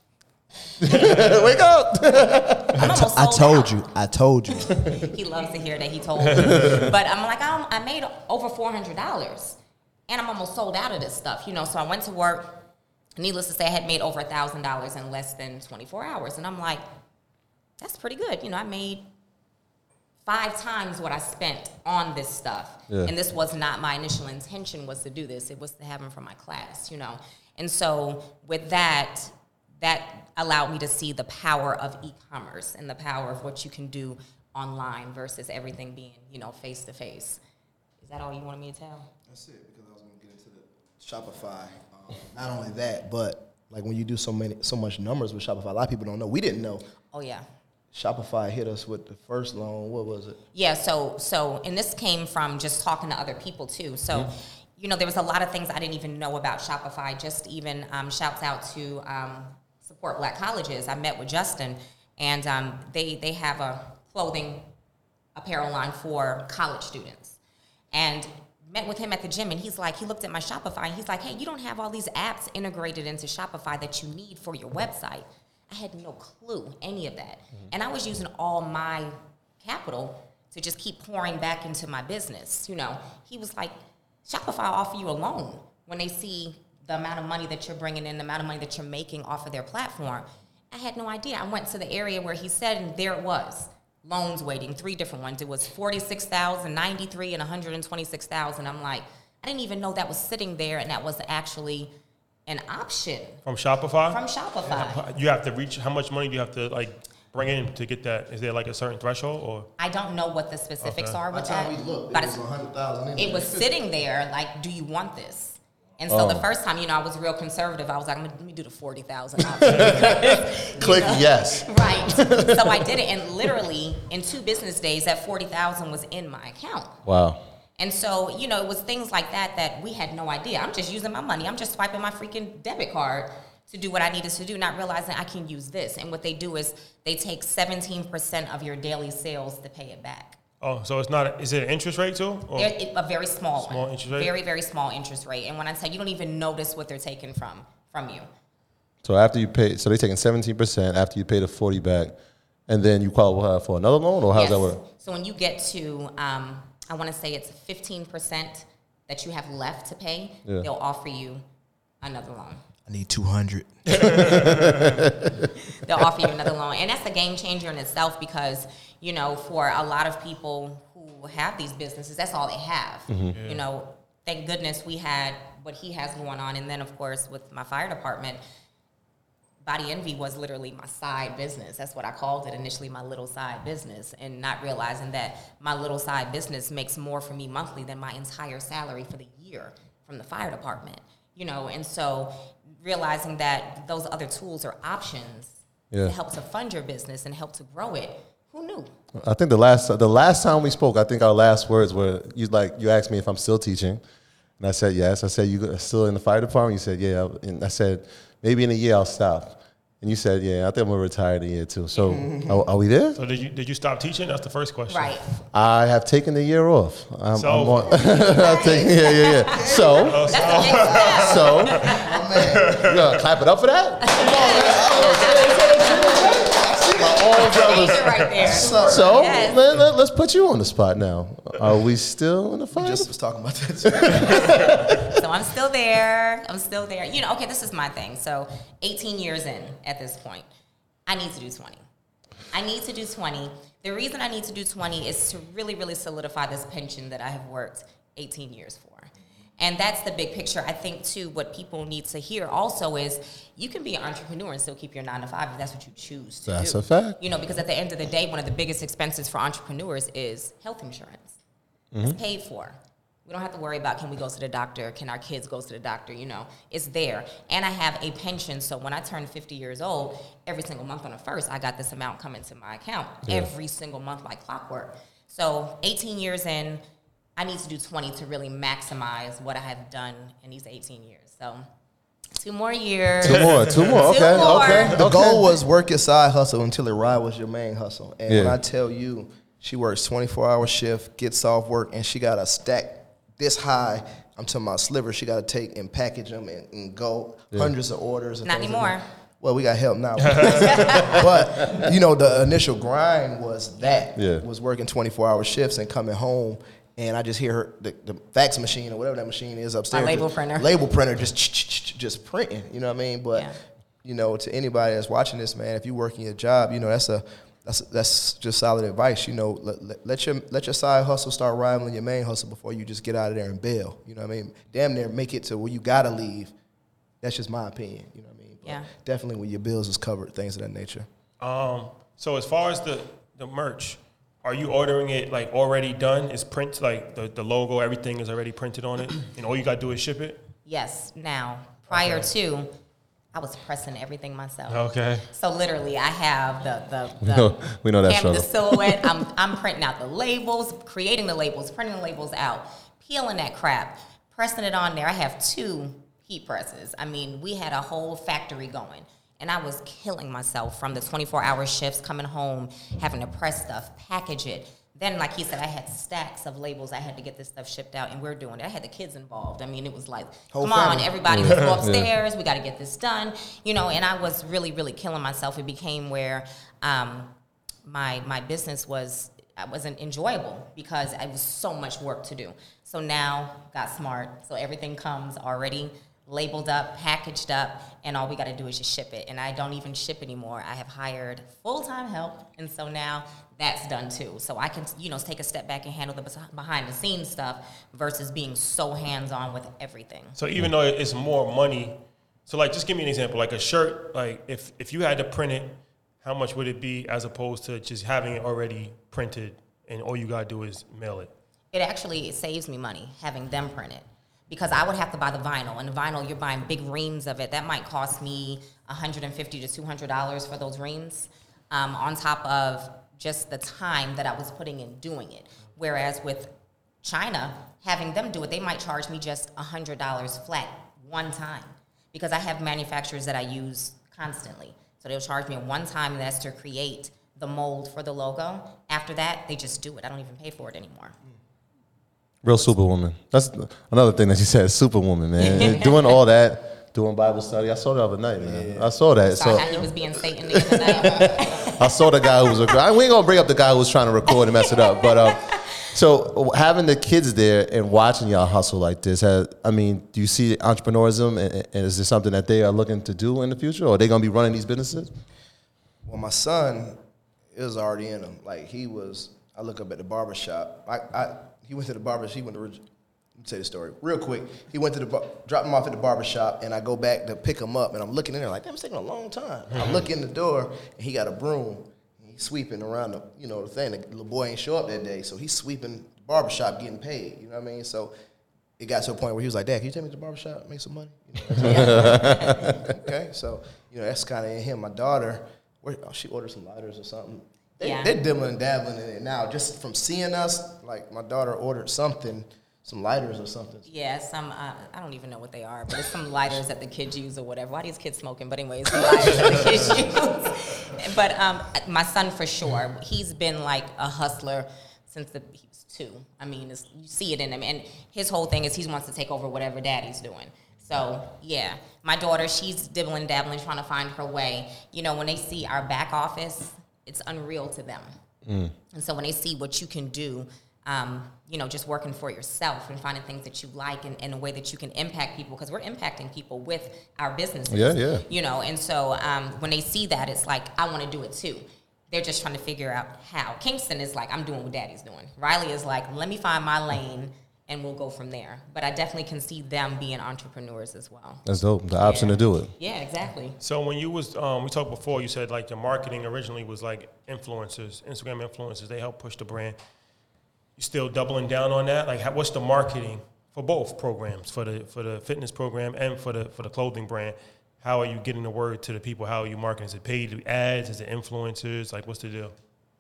Wake up. I'm almost I sold told out. you. I told you. He loves to hear that he told me. But I'm like, I, I made over four hundred dollars. And I'm almost sold out of this stuff, you know. So I went to work. Needless to say, I had made over one thousand dollars in less than twenty-four hours. And I'm like, that's pretty good. You know, I made five times what I spent on this stuff. Yeah. And this was not my initial intention was to do this. It was to have them for my class, you know. And so with that, that allowed me to see the power of e-commerce and the power of what you can do online versus everything being, you know, face-to-face. Is that all you wanted me to tell? That's it, because I was going to get into the Shopify. Um, not only that, but like when you do so many, so much numbers with Shopify, a lot of people don't know. We didn't know. Oh, yeah. Shopify hit us with the first loan. What was it? Yeah, so, so and this came from just talking to other people, too. So, mm-hmm. you know, there was a lot of things I didn't even know about Shopify. Just even um, shouts out to um, Support Black Colleges. I met with Justin, and um, they, they have a clothing apparel line for college students. And met with him at the gym, and he's like, he looked at my Shopify, and he's like, hey, you don't have all these apps integrated into Shopify that you need for your website. I had no clue, any of that. Mm-hmm. And I was using all my capital to just keep pouring back into my business. You know, he was like, Shopify will offer you a loan when they see the amount of money that you're bringing in, the amount of money that you're making off of their platform. I had no idea. I went to the area where he said, and there it was. Loans waiting, three different ones. It was forty-six thousand, ninety-three, and one hundred twenty-six thousand. I'm like, I didn't even know that was sitting there, and that was actually an option From Shopify? from Shopify. You have to reach, how much money do you have to like bring in to get that? Is there like a certain threshold or? I don't know what the specifics Okay. are By with the time that. we looked, but it was it's- one hundred thousand. it was sitting there like, do you want this? And so the Oh. first time, you know, I was real conservative. I was like, let me do the forty thousand. Click yes. Right. So I did it, and literally in two business days, that forty thousand was in my account. Wow. And so, you know, it was things like that that we had no idea. I'm just using my money. I'm just swiping my freaking debit card to do what I needed to do, not realizing I can use this. And what they do is they take seventeen percent of your daily sales to pay it back. Oh, so it's not, is it an interest rate too? Or? They're it- a very small, Small one. interest rate? Very, very small interest rate. And when I say you don't even notice what they're taking from from you. So after you pay, so they're taking seventeen percent after you pay the forty back, and then you qualify for another loan, or how does that Yes. work? So when you get to, um, I want to say it's fifteen percent that you have left to pay, Yeah. they'll offer you another loan. I need two hundred. They'll offer you another loan. And that's a game changer in itself because, you know, for a lot of people who have these businesses, that's all they have. Mm-hmm. You know, thank goodness we had what he has going on. And then, of course, with my fire department, Body Envy was literally my side business. That's what I called it initially, my little side business, and not realizing that my little side business makes more for me monthly than my entire salary for the year from the fire department. You know, and so realizing that those other tools are options Yeah. to help to fund your business and help to grow it. Who knew? I think the last the last time we spoke, I think our last words were you like you asked me if I'm still teaching, and I said yes. I said you still in the fire department. You said yeah, and I said maybe in a year I'll stop. And you said, yeah, I think I'm going to retire in a year too. So are, are we there? So did you did you stop teaching? That's the first question. Right. I have taken the year off. I'm, So- I'm on, I'm taking, yeah, yeah, yeah. So, That's a big step. so, you gonna clap it up for that? Danger right there. So, Yes. let, let, let's put you on the spot now. Are we still in the fight? Just was talking about that. So I'm still there. I'm still there. You know, okay, this is my thing. So eighteen years in at this point, I need to do twenty. I need to do twenty. The reason I need to do twenty is to really, really solidify this pension that I have worked eighteen years for. And that's the big picture. I think, too, what people need to hear also is you can be an entrepreneur and still keep your nine to five if that's what you choose to That's do. a fact. You know, because at the end of the day, one of the biggest expenses for entrepreneurs is health insurance. It's paid for. We don't have to worry about can we go to the doctor, can our kids go to the doctor, you know. It's there. And I have a pension, so when I turn fifty years old, every single month on the first, I got this amount coming to my account. Yeah. Every single month like clockwork. So eighteen years in, I need to do twenty to really maximize what I have done in these eighteen years. So two more years. Two more, two more. Two Okay, more. okay. The okay. goal was work your side hustle until it ride was your main hustle. And when Yeah. I tell you, she works twenty-four hour shift, gets off work, and she got a stack this high. I'm talking about slivers. She got to take and package them and, and go hundreds of orders. And Not things anymore. Like that. Well, we got help now. But, you know, the initial grind was that. Yeah. Was working twenty-four hour shifts and coming home. And I just hear her, the, the fax machine or whatever that machine is upstairs. label just- printer. Label printer just just printing, you know what I mean? But, Yeah. you know, to anybody that's watching this, man, if you're working your job, you know, that's a that's that's just solid advice. You know, let, let, let your let your side hustle start rivaling your main hustle before you just get out of there and bail. You know what I mean? Damn near make it to where you gotta leave. That's just my opinion. You know what I mean? But Yeah. definitely when your bills is covered, things of that nature. Um, so as far as the, the merch, are you ordering it like already done? Is print like the, the logo, everything is already printed on it, and all you gotta do is ship it? Yes. Now, prior to, I was pressing everything myself. Okay. So literally, I have the the, the know- we know that cam- the struggle. silhouette. I'm I'm printing out the labels, creating the labels, printing the labels out, peeling that crap, pressing it on there. I have two heat presses. I mean, we had a whole factory going, and I was killing myself from the twenty-four hour shifts, coming home, having to press stuff, package it. Then, like he said, I had stacks of labels. I had to get this stuff shipped out, and we're doing it. I had the kids involved. I mean, it was like, Whole come on, family. everybody, let's go upstairs. We got to get this done, you know. And I was really, really killing myself. It became where um, my my business was I wasn't enjoyable because it was so much work to do. So now, got smart. So everything comes already labeled up, packaged up, and all we got to do is just ship it. And I don't even ship anymore. I have hired full-time help, and so now that's done too. So I can, you know, take a step back and handle the behind-the-scenes stuff versus being so hands-on with everything. So even though it's more money, so like just give me an example, like a shirt, like if, if you had to print it, how much would it be as opposed to just having it already printed and all you gotta do is mail it? It actually it saves me money having them print it because I would have to buy the vinyl, and the vinyl, you're buying big reams of it. That might cost me one hundred fifty to two hundred dollars for those reams, um, on top of just the time that I was putting in doing it. Whereas with China, having them do it, they might charge me just one hundred dollars flat one time because I have manufacturers that I use constantly. So they'll charge me one time, and that's to create the mold for the logo. After that, they just do it. I don't even pay for it anymore. Real superwoman. That's another thing that you said, superwoman, man. Doing all that, doing Bible study. I saw the other night, man. I saw that. Sorry, So how he was being Satan the other night. I saw the guy who was recording. We ain't gonna bring up the guy who was trying to record and mess it up. But uh, so having the kids there and watching y'all hustle like this, has, I mean, do you see entrepreneurism, and, and is this something that they are looking to do in the future, or are they gonna be running these businesses? Well, my son is already in them. Like he was, I look up at the barber shop. I, I he went to the barber. He went to. Let me tell you the story real quick. He went to the bar, dropped him off at the barber shop, and I go back to pick him up, and I'm looking in there like, damn, it's taking a long time. I look in the door, and he got a broom. He's sweeping around the, you know, the thing. The little boy ain't show up that day, so he's sweeping the barber shop, getting paid. You know what I mean? So it got to a point where he was like, Dad, can you take me to the barber shop, make some money? You know, okay, so you know that's kind of in him. My daughter, where, oh, she ordered some lighters or something. They, Yeah. They're dibbling and dabbling in it now. Just from seeing us, like my daughter ordered something some lighters or something. Yeah, some, uh, I don't even know what they are, but it's some lighters that the kids use or whatever. Why are these kids smoking? But anyways, some lighters that the kids use. But um, my son, for sure, he's been like a hustler since the, he was two. I mean, it's, you see it in him. And his whole thing is he wants to take over whatever daddy's doing. So, yeah. My daughter, she's dibbling, dabbling, trying to find her way. You know, when they see our back office, it's unreal to them. Mm. And so when they see what you can do, Um, you know, just working for yourself and finding things that you like and in a way that you can impact people, because we're impacting people with our businesses. Yeah, yeah. You know, and so um, when they see that, it's like, I want to do it too. They're just trying to figure out how. Kingston is like, I'm doing what daddy's doing. Riley is like, let me find my lane and we'll go from there. But I definitely can see them being entrepreneurs as well. That's dope. The option Yeah. to do it. Yeah, exactly. So when you was, um, we talked before, you said like your marketing originally was like influencers, Instagram influencers. They help push the brand. You still doubling down on that? Like, how, what's the marketing for both programs, for the for the fitness program and for the for the clothing brand? How are you getting the word to the people? How are you marketing? Is it paid ads? Is it influencers? Like, what's the deal?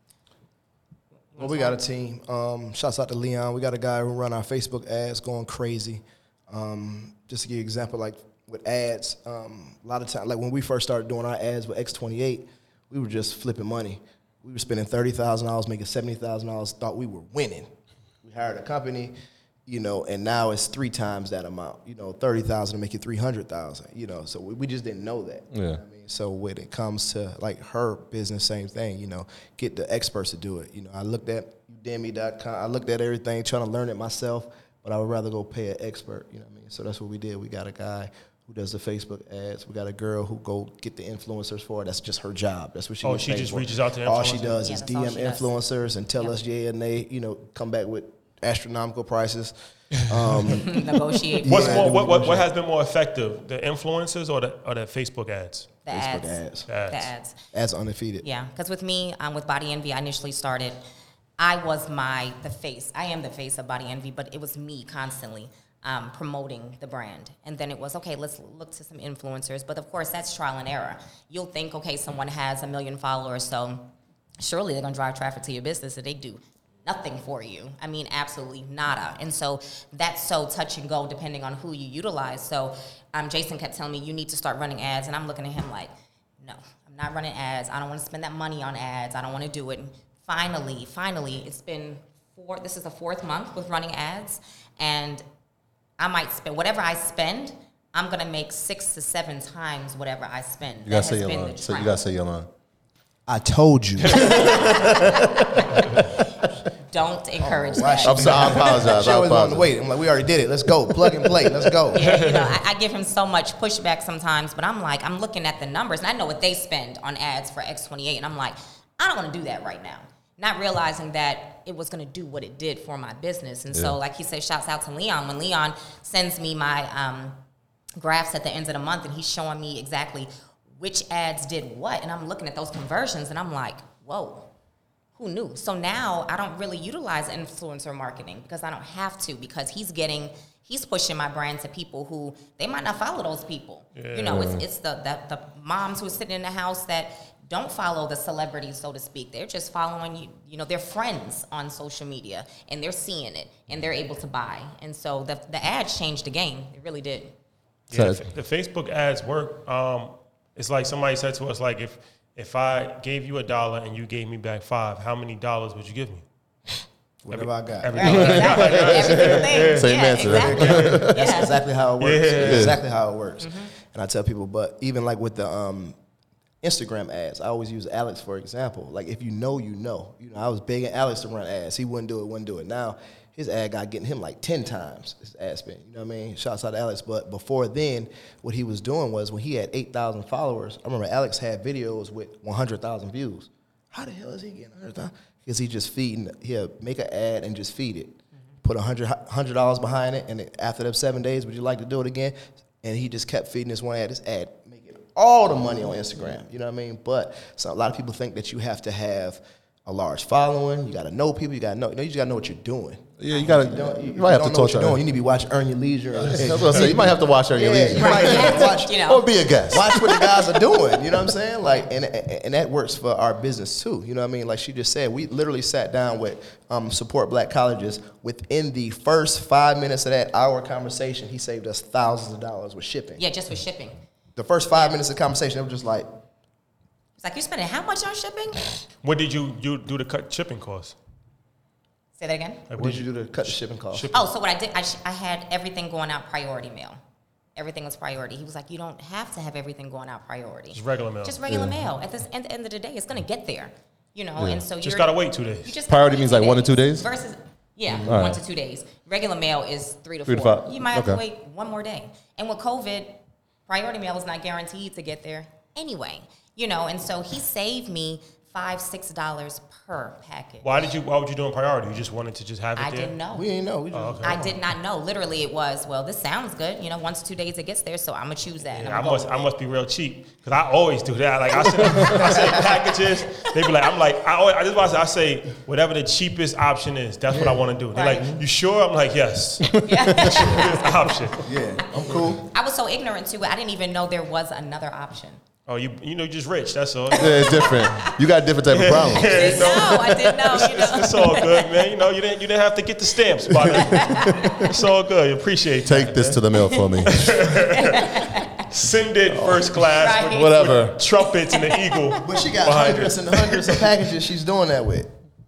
Well, we got a team. Um, shouts out to Leon. We got a guy who run our Facebook ads going crazy. Um, just to give you an example, like with ads, um, a lot of time, like when we first started doing our ads with X twenty-eight, we were just flipping money. We were spending thirty thousand dollars, making seventy thousand dollars, thought we were winning. We hired a company, you know, and now it's three times that amount. You know, thirty thousand dollars to make it three hundred thousand dollars, you know, so we, we just didn't know that. Yeah. You know what I mean? So when it comes to, like, her business, same thing, you know, get the experts to do it. You know, I looked at Udemy dot com, I looked at everything, trying to learn it myself, but I would rather go pay an expert, you know what I mean? So that's what we did. We got a guy who does the Facebook ads. We got a girl who go get the influencers for it. That's just her job. That's what she Oh, gets she paid just for. reaches out to influencers? All she does Yeah, is that's D all M she does. influencers and tell Yep. us yeah and they, you know, come back with astronomical prices. Um, Negotiate. What's Yeah, more? do What, what we- what has been more effective, the influencers or the or the Facebook ads? The Facebook ads. ads. Ads. The ads. Ads undefeated. Yeah, because with me, um, with Body Envy, I initially started, I was my, the face. I am the face of Body Envy, but it was me constantly um, promoting the brand. And then it was, okay, let's look to some influencers. But of course, that's trial and error. You'll think, okay, someone has a million followers, so surely they're going to drive traffic to your business, and they do nothing for you. I mean, absolutely nada. And so that's so touch and go depending on who you utilize. So um, Jason kept telling me, you need to start running ads. And I'm looking at him like, no, I'm not running ads. I don't want to spend that money on ads. I don't want to do it. And finally, finally, it's been four, this is the fourth month with running ads. And I might spend, whatever I spend, I'm going to make six to seven times whatever I spend. You gotta That say has your been line. the So you trend. gotta say your line. I told you. Don't encourage why that. she- I'm sorry. I apologize. She I always wanted to apologize. wait. I'm like, we already did it. Let's go. Plug and play. Let's go. Yeah, you know, I, I give him so much pushback sometimes, but I'm like, I'm looking at the numbers, and I know what they spend on ads for X twenty-eight, and I'm like, I don't want to do that right now. Not realizing that it was going to do what it did for my business. And Yeah. so, like he said, shouts out to Leon. When Leon sends me my um, graphs at the end of the month, and he's showing me exactly which ads did what, and I'm looking at those conversions, and I'm like, whoa. Who knew? So now I don't really utilize influencer marketing because I don't have to, because he's getting, he's pushing my brand to people who, they might not follow those people. You know, it's it's the, the the moms who are sitting in the house that don't follow the celebrities, so to speak. They're just following, you, you know, their friends on social media, and they're seeing it, and they're able to buy. And so the the ads changed the game. It really did. Yeah, the, the Facebook ads work. Um, it's like somebody said to us, like, if if I gave you a dollar and you gave me back five, how many dollars would you give me? Whatever I got. Every Right, dollar. exactly. Every single thing. Same yeah, answer. Exactly. That's Yeah. exactly how it works. Yeah. That's exactly how it works. And I tell people, but even like with the um, Instagram ads, I always use Alex for example. Like, if you know, you know. You know, I was begging Alex to run ads. He wouldn't do it, wouldn't do it. Now his ad guy getting him like ten times his ad spend. You know what I mean? Shouts out to Alex. But before then, what he was doing was when he had eight thousand followers, I remember Alex had videos with one hundred thousand views. How the hell is he getting one hundred thousand? Because he just feeding, he'll make an ad and just feed it. Put one hundred dollars one hundred dollars behind it, and then after them seven days, would you like to do it again? And he just kept feeding this one ad, this ad, making all the money on Instagram. You know what I mean? But so a lot of people think that you have to have a large following. You got to know people. You got to know. You know, you just got to know what you're doing. Yeah, you gotta. You, don't, you, You might have don't to know talk what to you're her. doing. You need to be watching Earn Your Leisure. Or, That's what I say. You might have to watch her. yeah, Yeah, you might have to watch, You know. or be a guest. watch what the guys are doing. You know what I'm saying? Like, and and that works for our business too. You know what I mean? Like she just said, we literally sat down with um, Support Black Colleges. Within the first five minutes of that hour conversation, he saved us thousands of dollars with shipping. Yeah, just for shipping. The first five minutes of conversation, it was just like, It's like, you're spending how much on shipping? What did you you do to cut shipping costs? Say that again. Like, what did you do to cut the shipping cost? Ship- Oh, so what I did, I, sh- I had everything going out priority mail. Everything was priority. He was like, you don't have to have everything going out priority. Just regular mail. Just regular mail. At the end, end of the day, it's going to get there. You know, and so Just you're, gotta wait two days. You just Priority gotta wait means like one to two days? Versus, yeah, All one right. to two days. Regular mail is three to Three to four. five. You might have to Okay. wait one more day. And with COVID, priority mail is not guaranteed to get there anyway. You know, and so he saved me five, six dollars per package. Why did you? Why would you do in priority? You just wanted to just have it I there. didn't know. We ain't know. We just, Oh, okay. I did not know. Literally, it was, well, this sounds good. You know, once two days it gets there, so I'm gonna choose that. and Yeah, I I'm gonna must, go I with must be real cheap because I always do that. Like I send, I send packages, they be like, I'm like, I, always, I just want to say, I say whatever the cheapest option is. That's what I want to do. They're Right. like, you sure? I'm like, yes. it. Yeah. Cheapest option. yeah, I'm cool. I was so ignorant to it. I didn't even know there was another option. Oh, you, you know, you're just rich. That's all. Yeah, it's different. You got a different type of problem. I didn't know. I didn't know. You know. It's all good, man. You know, you didn't, you didn't have to get the stamps, but it's all good. Appreciate that. Take this to the mail for me. Send it first class Right. with, Whatever. with trumpets and the eagle. But she got behind hundreds it. and hundreds of packages she's doing that with.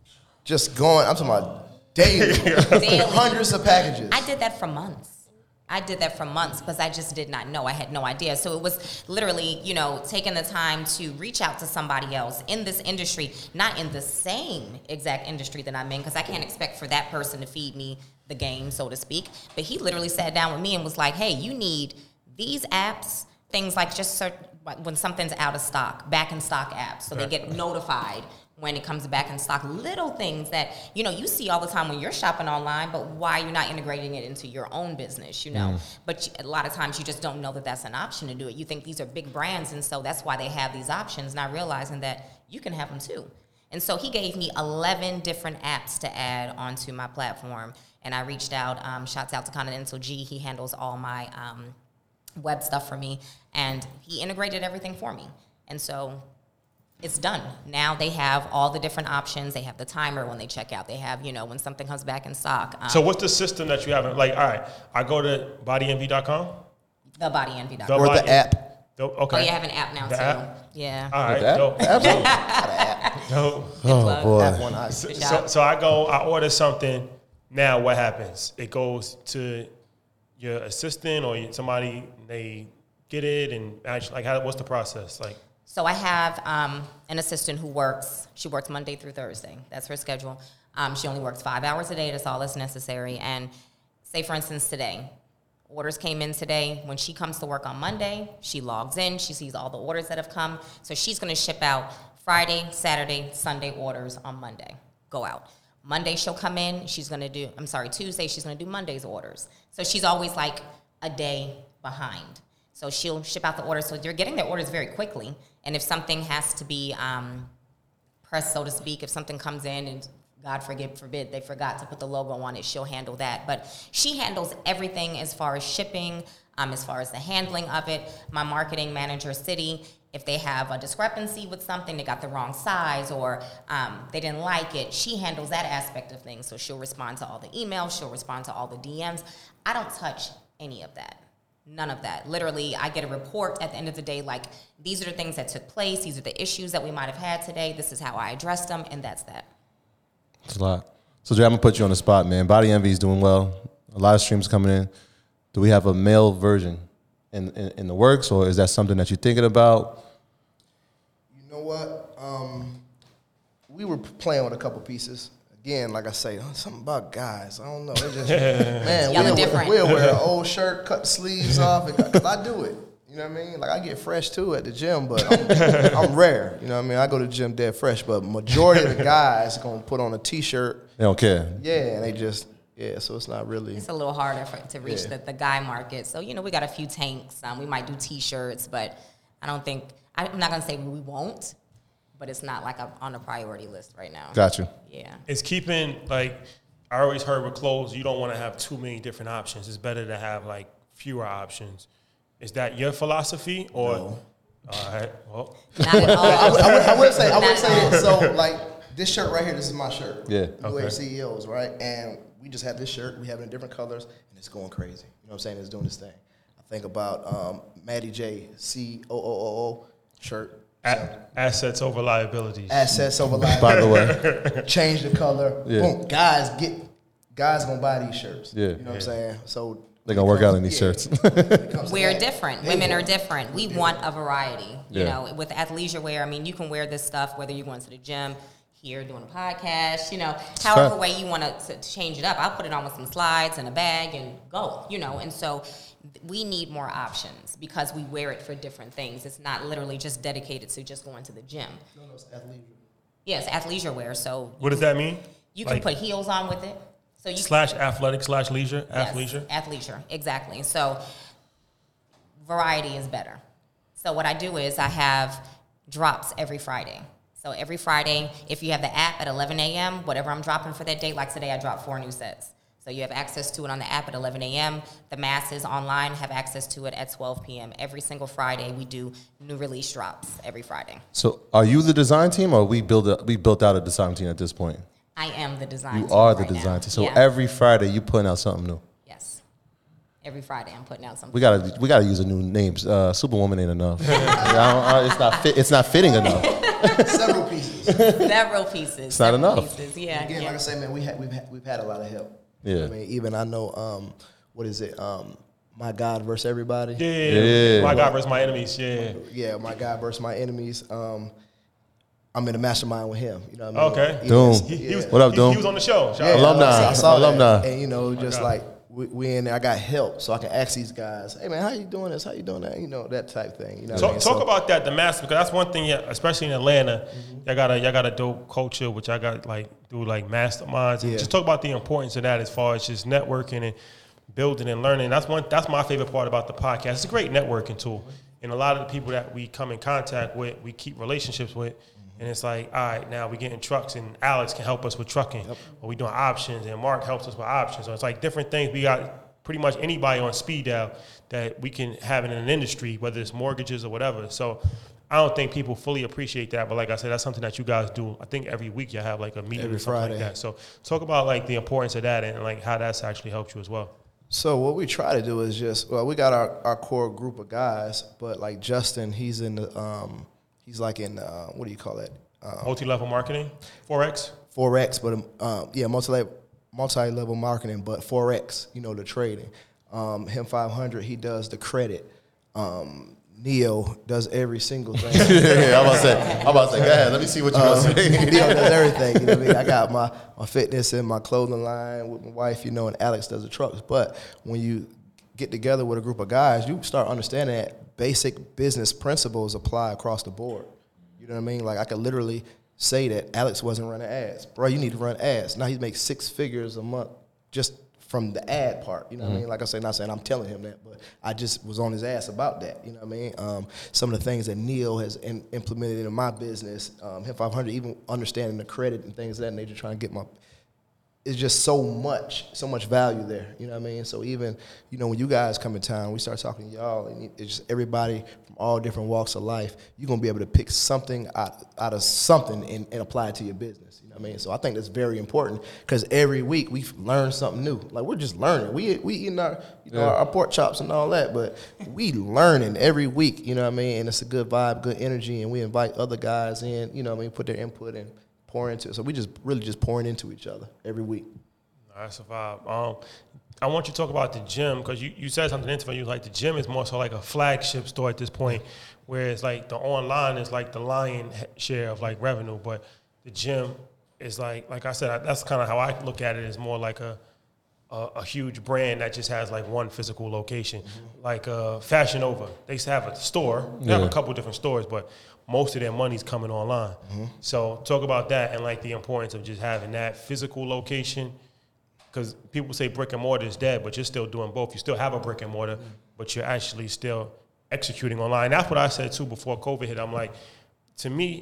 Just going, I'm talking about daily. Daily. Hundreds of packages. I did that for months. I did that for months because I just did not know. I had no idea. So it was literally, you know, taking the time to reach out to somebody else in this industry, not in the same exact industry that I'm in, because I can't expect for that person to feed me the game, so to speak. But he literally sat down with me and was like, hey, you need these apps, things like just certain, when something's out of stock, back in stock apps, so they get notified when it comes back in stock. Little things that, you know, you see all the time when you're shopping online, but why you're not integrating it into your own business, you know? But you, a lot of times you just don't know that that's an option to do it. You think these are big brands, and so that's why they have these options, not realizing that you can have them too. And so he gave me eleven different apps to add onto my platform, and I reached out, um, shouts out to Continental G, he handles all my um, web stuff for me, and he integrated everything for me. And so it's done. Now they have all the different options. They have the timer when they check out. They have, you know, when something comes back in stock. Um, So what's the system that you have? Like, all right, I go to body envy dot com. the body envy dot The com. or body- the app. Dope, okay. Oh, you have an app now The too. app? Yeah. All right, that? dope. Absolutely. Dope. Oh plug. boy. App one eye. So, Good so, job. so I go, I order something. Now what happens? It goes to your assistant or somebody. They get it and actually, like, how, what's the process? Like, So I have um, an assistant who works, she works Monday through Thursday. That's her schedule. Um, she only works five hours a day. That's all that's necessary. And say, for instance, today, orders came in today. When she comes to work on Monday, she logs in. She sees all the orders that have come. So she's going to ship out Friday, Saturday, Sunday orders on Monday. Go out. Monday, she'll come in. She's going to do, I'm sorry, Tuesday, she's going to do Monday's orders. So she's always like a day behind. So she'll ship out the orders. So they're getting their orders very quickly. And if something has to be um, pressed, so to speak, if something comes in and God forgive, forbid, they forgot to put the logo on it, she'll handle that. But she handles everything as far as shipping, um, as far as the handling of it. My marketing manager, City, if they have a discrepancy with something, they got the wrong size or um, they didn't like it, she handles that aspect of things. So she'll respond to all the emails, she'll respond to all the D Ms. I don't touch any of that. None of that. Literally, I get a report at the end of the day, like, these are the things that took place, these are the issues that we might have had today, this is how I addressed them, and that's that. It's a lot. So Jay, I'm gonna put you on the spot, man. Body Envy is doing well. A lot of streams coming in. Do we have a male version in, in, in the works, or is that something that you're thinking about? You know what? Um, we were playing with a couple pieces. Again, like I say, something about guys. I don't know. They just, man, Y'all are we'll, different. we'll wear an old shirt, cut the sleeves off, because I do it. You know what I mean? Like, I get fresh, too, at the gym, but I'm, I'm rare. You know what I mean? I go to the gym dead fresh, but majority of the guys going to put on a T-shirt. They don't care. Yeah, and they just, yeah, so it's not really. It's a little harder for, to reach Yeah. the, the guy market. So, you know, we got a few tanks. Um, we might do T-shirts, but I don't think, I'm not going to say we won't, but it's not like a, on a priority list right now. Got you. Yeah. it's keeping, like, I always heard with clothes, you don't want to have too many different options. It's better to have like fewer options. Is that your philosophy or? No. All right. Well, Not at all. I would, I would, I would say, I would Not say at all. that. So, like, this shirt right here, this is my shirt. Yeah. New Okay. Age C E Os, right? And we just have this shirt. We have it in different colors, and it's going crazy. You know what I'm saying? It's doing this thing. I think about um, Maddie J, C O O O O shirt. a- assets over liabilities. Assets over life. By the way, Change the color. Yeah. Boom. Guys get guys gonna buy these shirts. Yeah. You know what I'm saying? So they're gonna work out in these shirts. We're different. Women are different. We want a variety. You Yeah. know, with athleisure wear, I mean, you can wear this stuff whether you're going to the gym, here doing a podcast, you know, however Sure. way you want to change it up. I'll put it on with some slides and a bag and go, you know. And so we need more options because we wear it for different things. It's not literally just dedicated to just going to the gym. No, no, it's athleisure. Yes, athleisure wear. So What does that mean? you can Like, put heels on with it. So you slash athletic slash leisure, Yes, athleisure. athleisure, exactly. So variety is better. So what I do is I have drops every Friday. So every Friday, if you have the app at eleven a.m., whatever I'm dropping for that day, like today I dropped four new sets. So you have access to it on the app at eleven a.m. The masses online have access to it at twelve p.m. Every single Friday, we do new release drops every Friday. So, are you the design team, or we build a, we built out a design team at this point? I am the design You team are the right now. design team. So Yeah. every Friday you putting out something new. Yes. Every Friday, I'm putting out something. We gotta we gotta use a new name. Uh, Superwoman ain't enough. I don't- I- it's not fit, it's not fitting enough. Several pieces. Several pieces. It's not several enough. Pieces. Yeah. Again, yeah. like I say, man, we had, we've had, we've had a lot of help. Yeah. I mean, even I know, um, what is it? Um, My God versus Everybody. Yeah. Yeah. My God versus my enemies. Yeah. Yeah, My God versus My Enemies. Um, I'm in a mastermind with him. You know what I mean? Okay. He Doom. is- He, he yeah. was, What up, he, Doom? he was on the show. Shout Yeah, out. Alumni. I saw that. Alumni. And you know, just God. like we, we in there, I got help, so I can ask these guys, "Hey man, how you doing this? How you doing that?" You know, that type thing. You know, what I Talk, mean? talk So- about that, the master, because that's one thing, yeah, especially in Atlanta, y'all got a y'all got a dope culture, which I got like do like masterminds, and Yeah. just talk about the importance of that as far as just networking and building and learning. That's one. That's my favorite part about the podcast. It's a great networking tool, and a lot of the people that we come in contact with, we keep relationships with. And it's like, all right, now we getting trucks, and Alex can help us with trucking, or we doing options, and Mark helps us with options. So it's like different things. We got pretty much anybody on speed dial that we can have in an industry, whether it's mortgages or whatever. So I don't think people fully appreciate that. But like I said, that's something that you guys do. I think every week you have like a meeting Every or something Friday. like that. So talk about like the importance of that and like how that's actually helped you as well. So what we try to do is just well, we got our, our core group of guys, but like Justin, he's in the um, he's like in uh, what do you call it? Um, Multi-level marketing, Forex. Forex, but um, yeah, multi multi level marketing, but Forex, you know, the trading. Um, him five hundred, he does the credit. Um, Neo does every single thing. yeah, I'm about to say. I'm about to say. Go ahead. Let me see what you Uh, gonna say. Neo does everything. You know what I mean? I got my, my fitness and my clothing line with my wife, you know, and Alex does the trucks. But when you get together with a group of guys, you start understanding that basic business principles apply across the board. You know what I mean? Like I could literally say that Alex wasn't running ads. Bro, you need to run ads. Now he makes six figures a month just from the ad part. You know what I mean? Like I said, not saying I'm telling him that, but I just was on his ass about that. You know what I mean? Um, some of the things that Neil has in, implemented into my business, um, him five hundred, even understanding the credit and things of that nature, trying to get my, it's just so much, so much value there. You know what I mean? So even, you know, when you guys come in town, we start talking to y'all, and it's just everybody from all different walks of life, you're going to be able to pick something out, out of something and, and apply it to your business. You know what I mean? So I think that's very important because every week we learn something new. Like we're just learning. We we eating our, you know, Yeah. our pork chops and all that, but we learning every week, you know what I mean? And it's a good vibe, good energy, and we invite other guys in, you know what I mean, put their input in. Pour into it. So we just really just pouring into each other every week. That's a vibe. Um, I want you to talk about the gym because you, you said something interesting. You like the gym is more so like a flagship store at this point, whereas like the online is like the lion share of like revenue, but the gym is like like I said, I, that's kind of how I look at it. Is more like a, a a huge brand that just has like one physical location, mm-hmm. like uh, Fashion Nova. They used to have a store. They have Yeah. a couple different stores, but most of their money's coming online. Mm-hmm. So talk about that and like the importance of just having that physical location. Because people say brick and mortar is dead, but you're still doing both. You still have a brick and mortar, but you're actually still executing online. That's what I said too before COVID hit. I'm like, to me,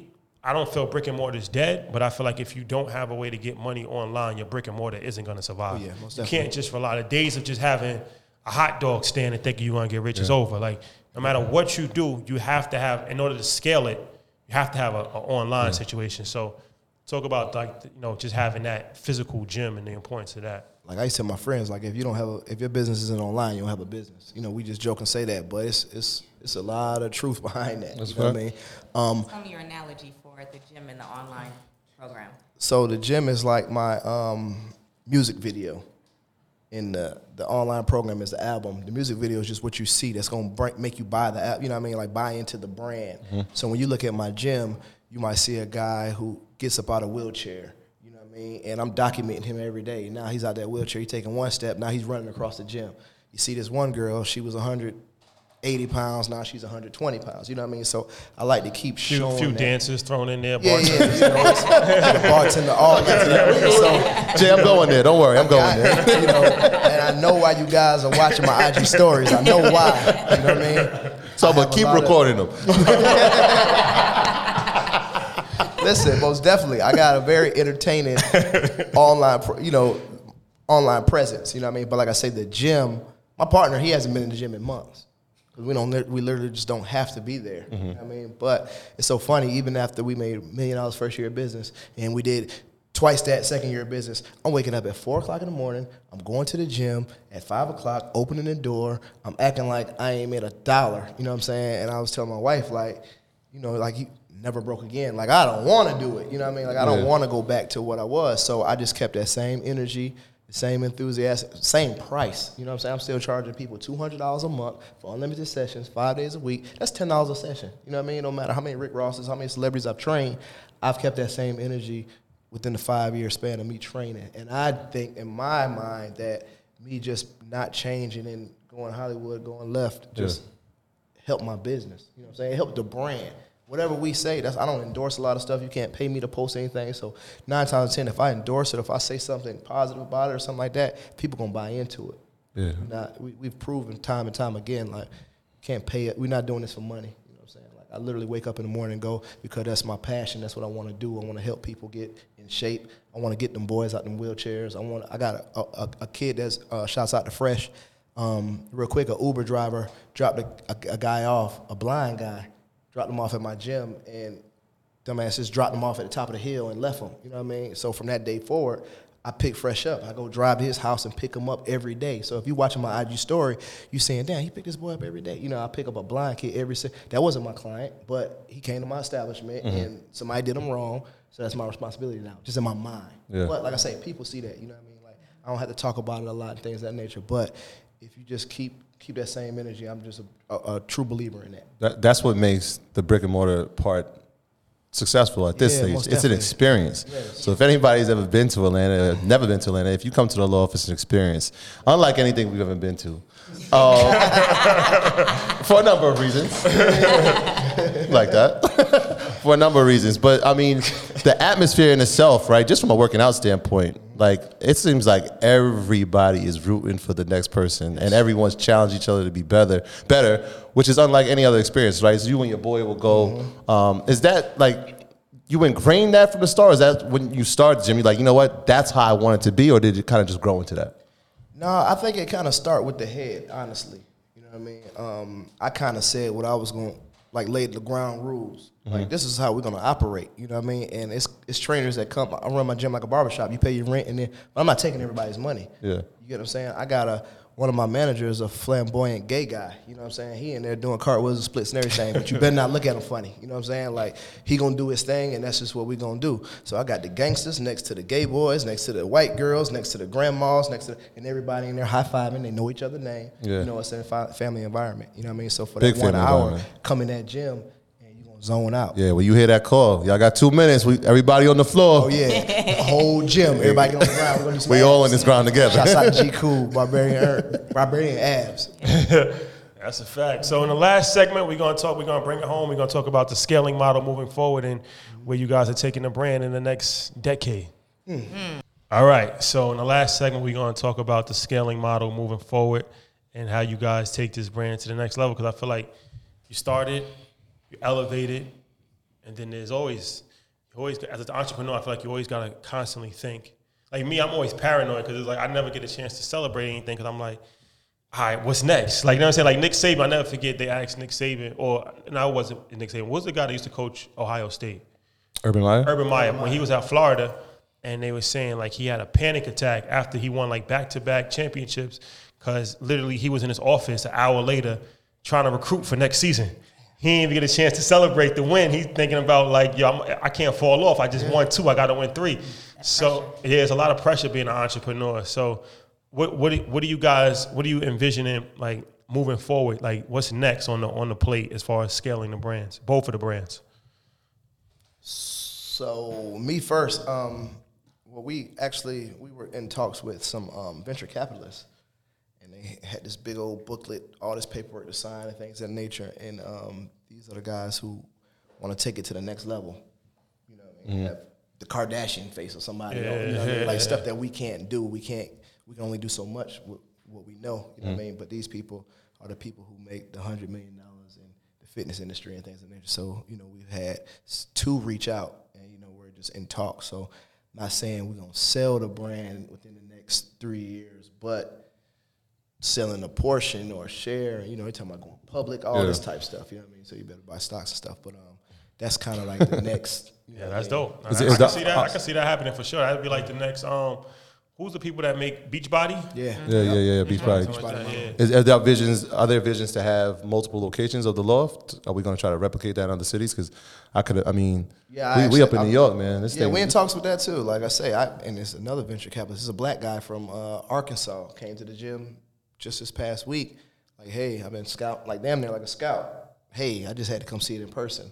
I don't feel brick and mortar is dead, but I feel like if you don't have a way to get money online, your brick and mortar isn't going to survive. Oh, yeah, most you definitely. can't just rely. The days of just having a hot dog stand and thinking you're going to get rich is over. Like, no matter what you do, you have to have, in order to scale it, you have to have an online situation. So talk about, like, you know, just having that physical gym and the importance of that. Like I used to tell my friends, like if you don't have, a, if your business isn't online, you don't have a business. You know, we just joke and say that, but it's it's it's a lot of truth behind that. That's you know what I mean? Um, Tell me your analogy for the gym and the online program. so the gym is like my um, music video, and the the online program is the album. The music video is just what you see that's gonna bring, make you buy the app. You know what I mean? Like buy into the brand. Mm-hmm. So when you look at my gym, you might see a guy who gets up out of a wheelchair. I mean, and I'm documenting him every day. Now he's out that wheelchair. He's taking one step. Now he's running across the gym. You see this one girl, she was one hundred eighty pounds. Now she's one hundred twenty pounds. You know what I mean? So I like to keep Few, showing few that. dancers thrown in there. Yeah, bartenders. yeah. You know, the bartender, all that. So, Jay, I'm going there. Don't worry, I'm going there. you know, and I know why you guys are watching my I G stories. I know why. You know what I mean? So, I but have a keep lot of- recording them. Listen, most definitely, I got a very entertaining online, pro- you know, online presence. You know what I mean? But like I say, the gym. My partner, he hasn't been in the gym in months. 'Cause we don't, li- we literally just don't have to be there. You know what I mean? But it's so funny. Even after we made a million dollars first year of business, and we did twice that second year of business, I'm waking up at four o'clock in the morning. I'm going to the gym at five o'clock, opening the door. I'm acting like I ain't made a dollar. You know what I'm saying? And I was telling my wife, like, you know, like you never broke again. Like I don't want to do it. You know what I mean? Like I don't Yeah. want to go back to what I was. So I just kept that same energy, the same enthusiasm, same price. You know what I'm saying? I'm still charging people two hundred dollars a month for unlimited sessions, five days a week. That's ten dollars a session. You know what I mean? No matter how many Rick Rosses, how many celebrities I've trained, I've kept that same energy within the five-year span of me training. And I think in my mind that me just not changing and going Hollywood, going left, just helped my business. You know what I'm saying? It helped the brand. Whatever we say, that's I don't endorse a lot of stuff. You can't pay me to post anything. So nine times out of ten, if I endorse it, if I say something positive about it or something like that, people gonna buy into it. Yeah. Not, we, we've proven time and time again, like, can't pay it. We're not doing this for money. You know what I'm saying? Like, I literally wake up in the morning and go because that's my passion. That's what I want to do. I want to help people get in shape. I want to get them boys out them wheelchairs. I want. I got a, a, a kid that's uh, shouts out to Fresh. Um, real quick, a Uber driver dropped a, a, a guy off, a blind guy, dropped him off at my gym, and dumbass just dropped him off at the top of the hill and left him. You know what I mean? So from that day forward, I pick Fresh up. I go drive to his house and pick him up every day. So if you watching my I G story, you saying, damn, he picked this boy up every day. You know, I pick up a blind kid every se- That wasn't my client, but he came to my establishment and somebody did him wrong. So that's my responsibility now, just in my mind. Yeah. But like I say, people see that. You know what I mean? Like I don't have to talk about it a lot and things of that nature. But if you just keep keep that same energy, I'm just a, a, a true believer in that. That, that's what makes the brick and mortar part successful at this Yeah, stage. most It's an definitely. experience. Yes. So if anybody's ever been to Atlanta, or never been to Atlanta, if you come to the law office, it's an experience. Unlike anything we've ever been to. Uh, for a number of reasons. Like that. For a number of reasons. But I mean, the atmosphere in itself, right, just from a working out standpoint, like it seems like everybody is rooting for the next person and everyone's challenging each other to be better, better, which is unlike any other experience, right? So you and your boy will go. Um, is that like you ingrained that from the start? Or is that when you started, Jim, you're like, you know what, that's how I want it to be, or did it kind of just grow into that? No, I think it kind of start with the head, honestly. You know what I mean? Um, I kind of said what I was going to, like, lay the ground rules. Like, this is how we're going to operate. You know what I mean? And it's it's trainers that come. I run my gym like a barbershop. You pay your rent, and then but I'm not taking everybody's money. Yeah. You get what I'm saying? I got a one of my managers, a flamboyant gay guy. You know what I'm saying? He in there doing cartwheels and splits and everything, but you better not look at him funny. You know what I'm saying? Like, he gonna do his thing, and that's just what we gonna do. So I got the gangsters next to the gay boys, next to the white girls, next to the grandmas, next to the, and everybody in there high-fiving. They know each other's name. Yeah. You know, it's a fa- family environment. You know what I mean? So for Big that one family hour, environment. come in that gym, and you gonna zone out. Yeah, when you hear that call, y'all got two minutes. We everybody on the floor. Oh, yeah. The whole gym. Everybody get on the ground. We're gonna do some We all abs. in this ground together. Shouts out to G Cool, Barbarian, Er- Barbarian Abs. That's a fact. So in the last segment, we're gonna talk. We're gonna bring it home. We're gonna talk about the scaling model moving forward and where you guys are taking the brand in the next decade. All right. So in the last segment, we're gonna talk about the scaling model moving forward and how you guys take this brand to the next level. Because I feel like you started, you elevated, and then there's always you always, as an entrepreneur, I feel like you always gotta constantly think. Like me, I'm always paranoid because it's like I never get a chance to celebrate anything because I'm like, all right, what's next? Like, you know what I'm saying? Like Nick Saban, I never forget they asked Nick Saban, or no, it wasn't Nick Saban. What was the guy that used to coach Ohio State? Urban Meyer? Urban Meyer, when he was at Florida, and they were saying like he had a panic attack after he won like back-to-back championships because literally he was in his office an hour later trying to recruit for next season. He didn't even get a chance to celebrate the win. He's thinking about like, yo, I'm, I can't fall off. I just won two. I got to win three. That So pressure. yeah, there's a lot of pressure being an entrepreneur. So what what do, what do you guys what do you envisioning like moving forward? Like what's next on the on the plate as far as scaling the brands, both of the brands? So me first, um, well, we actually, we were in talks with some um, venture capitalists, and they had this big old booklet, all this paperwork to sign and things of that nature, and um, these are the guys who want to take it to the next level. You know what I mean? Have the Kardashian face or somebody, you know, you know what I mean? Like stuff that we can't do. We can't, we can only do so much with what we know, you know what I mean? But these people are the people who make the one hundred million dollars in the fitness industry and things of that nature. So, you know, we've had s- two reach out, and, you know, we're just in talks. So, not saying we're going to sell the brand within the next three years, but selling a portion or a share, you know, they're talking about going public, all Yeah. this type stuff, you know what I mean? So you better buy stocks and stuff. But um, that's kind of like the next. You Yeah, know that's what I mean? dope. I, Is I it- is can that- see that. I can see that happening for sure. That'd be like the next. Um, who's the people that make Beachbody? Yeah. Yeah, yeah, yeah, Beachbody. Something like that, yeah. Is, are there visions? Are there visions to have multiple locations of the loft? Are we going to try to replicate that in other cities? Because I could, I mean, Yeah, I we, we actually- up in I'm- New York, man. This Yeah, thing, we in talks with that too. Like I say, I and it's another venture capitalist. This is a black guy from uh, Arkansas. Came to the gym just this past week. Like, hey, I've been scout, like damn near like a scout. Hey, I just had to come see it in person.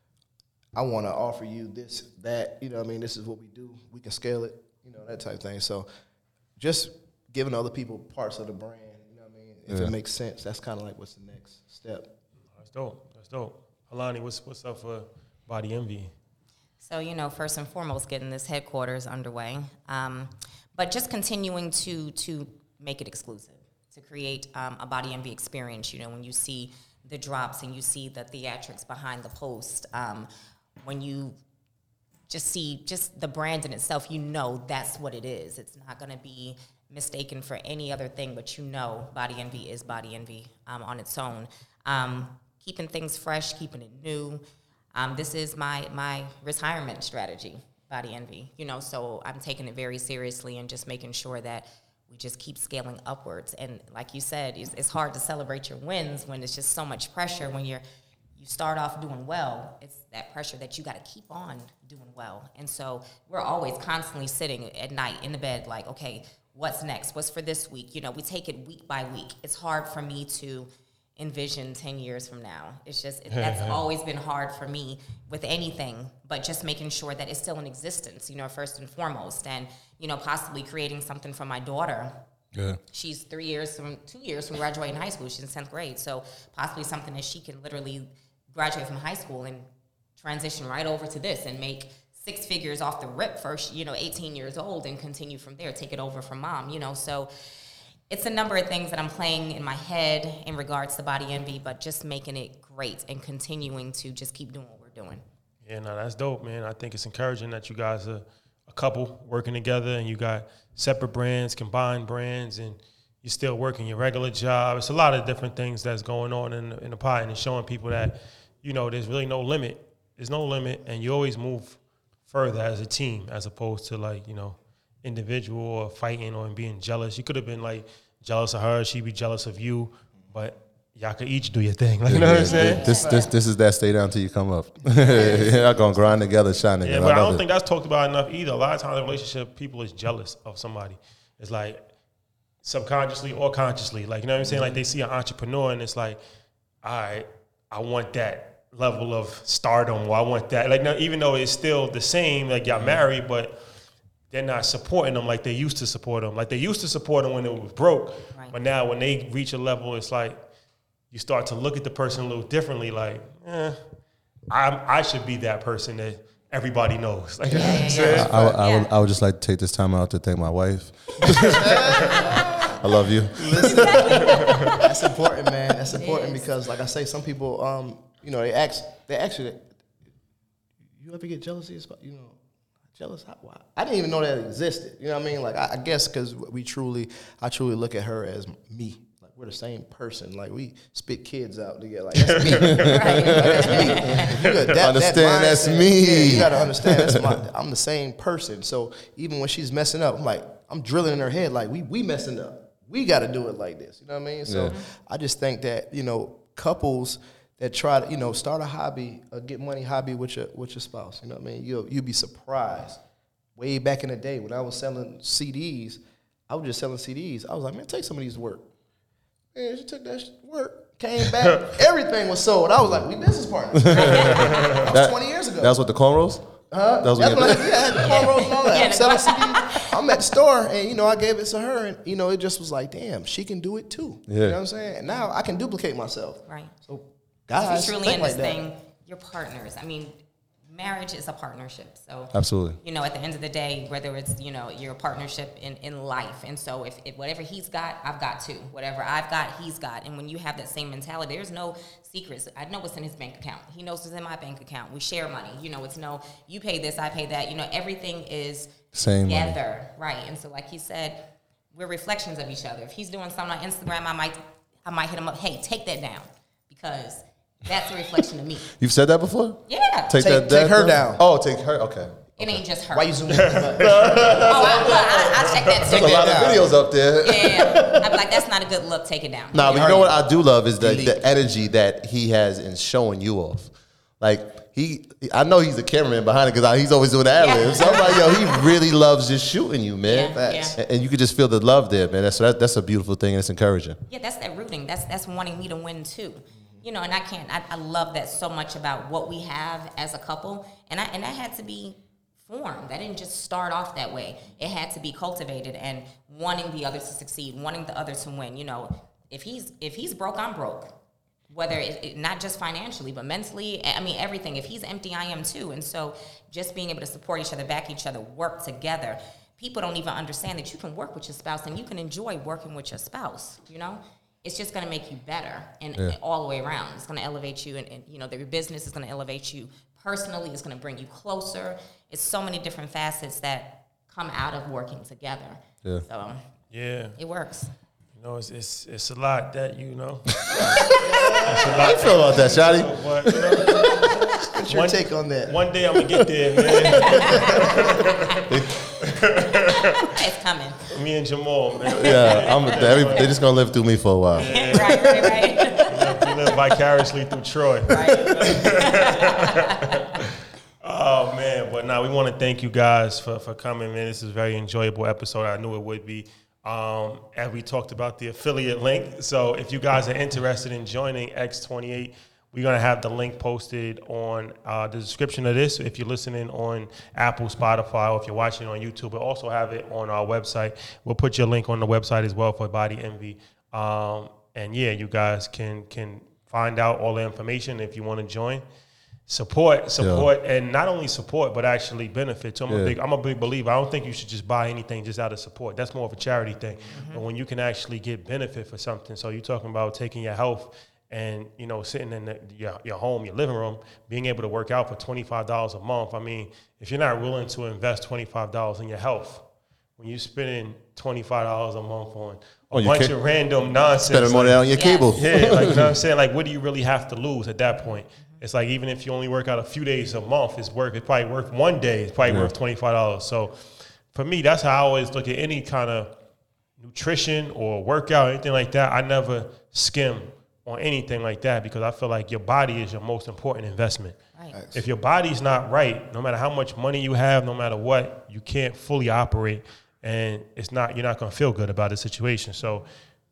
I want to offer you this, that. You know what I mean? This is what we do. We can scale it. You know, that type of thing. So just giving other people parts of the brand. You know what I mean? If Yeah. it makes sense, that's kind of like what's the next step. That's dope. That's dope. Alani, what's what's up for Body Envy? So, you know, first and foremost, getting this headquarters underway, um, but just continuing to to make it exclusive, to create um, a Body Envy experience. You know, when you see the drops and you see the theatrics behind the post, um, when you just see just the brand in itself, you know that's what it is. It's not going to be mistaken for any other thing, but you know Body Envy is Body Envy um, on its own. Um, keeping things fresh, keeping it new. Um, this is my my retirement strategy, Body Envy. You know, so I'm taking it very seriously and just making sure that we just keep scaling upwards. And like you said, it's, it's hard to celebrate your wins when it's just so much pressure. When you're you start off doing well, it's that pressure that you got to keep on doing well. And so we're always constantly sitting at night in the bed like, okay, what's next? What's for this week? You know, we take it week by week. It's hard for me to envision ten years from now. It's just, it, that's always been hard for me with anything, but just making sure that it's still in existence, you know, first and foremost. And, you know, possibly creating something for my daughter. yeah. She's three years from, two years from graduating high school. She's in tenth grade. So possibly something that she can literally graduate from high school and transition right over to this and make six figures off the rip first, you know, eighteen years old and continue from there, take it over from mom, you know. So it's a number of things that I'm playing in my head in regards to Body Envy, but just making it great and continuing to just keep doing what we're doing. Yeah, no, that's dope, man. I think it's encouraging that you guys are a couple working together and you got separate brands, combined brands, and you're still working your regular job. It's a lot of different things that's going on in the, in the pie, and it's showing people that, you know, there's really no limit. There's no limit, and you always move further as a team as opposed to, like, you know, individual or fighting or being jealous. You could have been, like, jealous of her. She'd be jealous of you, but y'all could each do your thing. Like, you know what I'm saying? This, this, this is that stay down till you come up. Y'all gonna grind together, shine Yeah, together. but I love don't it. think that's talked about enough either. A lot of times in a relationship, people is jealous of somebody. It's like subconsciously or consciously. Like, you know what I'm saying? Like they see an entrepreneur and it's like, all right, I want that level of stardom, or I want that. Like, no, even though it's still the same, like y'all married, but they're not supporting them like they used to support them. Like they used to support them when it was broke, Right. but now when they reach a level, it's like you start to look at the person a little differently. Like, eh, I I should be that person that everybody knows. Like, you know what I'm yeah, saying? yeah. I, I, I, would, Yeah. I would just like to take this time out to thank my wife. I love you. That's important, man. That's important is. because, like I say, some people, um, you know, they ask, they actually, you ever get jealousy? You know, jealous? How, why? I didn't even know that existed. You know what I mean? Like, I, I guess because we truly, I truly look at her as me. Like, we're the same person. Like, we spit kids out together. Like, that's me. Right. Like, that's me. You gotta, that, understand that that's mindset, me. Yeah, you gotta understand that's my, I'm the same person. So even when she's messing up, I'm like, I'm drilling in her head like, we we messing up. We got to do it like this. You know what I mean? So Yeah. I just think that, you know, couples that try to, you know, start a hobby, a get money hobby with your with your spouse. You know what I mean? You'll you'll be surprised. Way back in the day when I was selling C Ds, I was just selling C Ds. I was like, man, take some of these to work. Man, she took that shit to work, came back, everything was sold. I was like, we business partners. That was That- twenty years ago. That's what the cornrows? Huh? That was That's what what you I, yeah, I had the cornrows and all that. Yeah, I'm the selling C Ds. I'm at the store, and, you know, I gave it to her, and, you know, it just was like, damn, she can do it too. Yeah. You know what I'm saying? And now I can duplicate myself. Right. So, If guys, you're truly think in like this that. thing, you're partners. I mean, marriage is a partnership. So Absolutely. you know, at the end of the day, whether it's, you know, your partnership in, in life. And so if, if whatever he's got, I've got too. Whatever I've got, he's got. And when you have that same mentality, there's no secrets. I know what's in his bank account. He knows what's in my bank account. We share money. You know, it's no, you pay this, I pay that. You know, everything is Same money. together. Right. And so like he said, we're reflections of each other. If he's doing something on Instagram, I might I might hit him up, hey, take that down. Because that's a reflection of me. You've said that before? Yeah. Take, Take- that, take that her down. Oh, take her. Okay. It ain't just her. Why you zooming? Oh, I, I, I check that There's too. a lot down. of videos up there. Yeah, I'm like, that's not a good look. Take it down. Nah, but you know what I do love is the, Delete. the energy that he has in showing you off. Like he, I know he's the cameraman behind it because he's always doing the ad libs. So I'm like, yo, he really loves just shooting you, man. Yeah, Facts. yeah. And, and you can just feel the love there, man. That's that, that's a beautiful thing and it's encouraging. Yeah, that's that rooting. That's that's wanting me to win too. You know, and I can't. I, I love that so much about what we have as a couple, and I and that had to be formed. That didn't just start off that way. It had to be cultivated and wanting the other to succeed, wanting the other to win. You know, if he's if he's broke, I'm broke. Whether it, it, not just financially, but mentally, I mean everything. If he's empty, I am too. And so, just being able to support each other, back each other, work together. People don't even understand that you can work with your spouse and you can enjoy working with your spouse. You know, it's just going to make you better and, Yeah. and all the way around. It's going to elevate you, and, and you know, your business is going to elevate you personally. It's going to bring you closer. It's so many different facets that come out of working together. Yeah. So Yeah. it works. You know, it's it's, it's a lot that, you know. How you feel about that, Shotty? But, you know, What's your One- take on that? one day I'm going to get there, man. It's coming. Me and Jamal, man. Yeah, I'm. Every, they're just gonna live through me for a while. right, right, right. We live vicariously through Troy. right. Oh man, but now we want to thank you guys for, for coming, man. This is a very enjoyable episode. I knew it would be. Um, and we talked about the affiliate link. So if you guys are interested in joining X twenty-eight, we're gonna have the link posted on uh, the description of this. If you're listening on Apple, Spotify, or if you're watching on YouTube, we'll also have it on our website. We'll put your link on the website as well for Body Envy. Um, and yeah, you guys can can find out all the information if you want to join. Support, support, and not only support, but actually benefit. So I'm Yeah. a big, I'm a big believer. I don't think you should just buy anything just out of support. That's more of a charity thing. Mm-hmm. But when you can actually get benefit for something, so you're talking about taking your health and, you know, sitting in the, your, your home, your living room, being able to work out for twenty-five dollars a month. I mean, if you're not willing to invest twenty-five dollars in your health, when you're spending twenty-five dollars a month on a On your bunch ca- of random nonsense, Spending money like- on your Yes. cable. yeah, like, you know what I'm saying? Like, what do you really have to lose at that point? It's like, even if you only work out a few days a month, it's worth, it's probably worth one day, it's probably worth twenty-five dollars. So for me, that's how I always look at any kind of nutrition or workout, anything like that. I never skim on anything like that because I feel like your body is your most important investment. Right. If your body's not right, no matter how much money you have, no matter what, you can't fully operate, and it's not, you're not going to feel good about the situation. So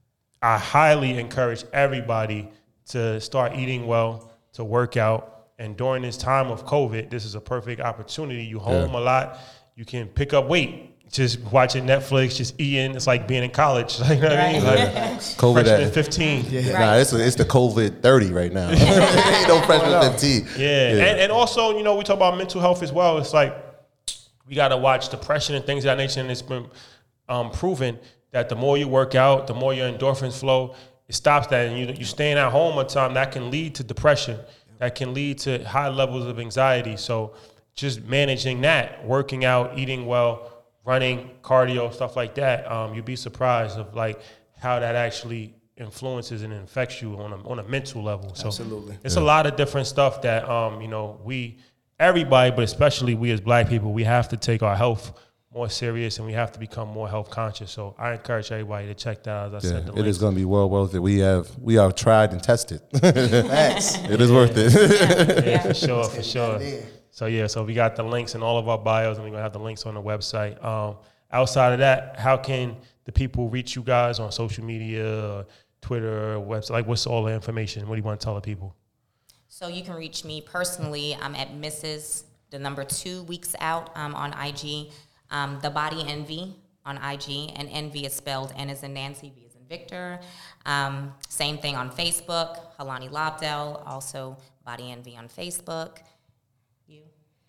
I highly encourage everybody to start eating well, to work out. And during this time of COVID, this is a perfect opportunity. You home Yeah. a lot. You can pick up weight. Just watching Netflix, just eating. It's like being in college. Like, you know what I mean? Right. Like COVID freshman at- fifteen. Yeah. Nah, it's, it's the COVID thirty right now. Ain't no freshman fifteen. And, and also, you know, we talk about mental health as well. It's like we got to watch depression and things of that nature. And it's been um, proven that the more you work out, the more your endorphins flow, it stops that. And you, you staying at home all the time, that can lead to depression. That can lead to high levels of anxiety. So just managing that, working out, eating well, running, cardio, stuff like that, um, you'd be surprised of like how that actually influences and infects you on a on a mental level. So Absolutely. it's yeah. a lot of different stuff that um, you know, we everybody, but especially we as black people, we have to take our health more serious and we have to become more health conscious. So I encourage everybody to check that out. As I yeah, said, the it links. is going to be well worth it. We have we are tried and tested. Thanks. It is worth it. Yeah, for sure, for sure. So yeah, so we got the links in all of our bios, and we're gonna have the links on the website. Um, outside of that, how can the people reach you guys on social media, or Twitter, or website? Like, what's all the information? What do you want to tell the people? So you can reach me personally. I'm at Missus the number two weeks out um, on I G. Um, the Body Envy on I G, and Envy is spelled N as in Nancy, V as in Victor. Um, same thing on Facebook, Helani Lobdell, also Body Envy on Facebook. You?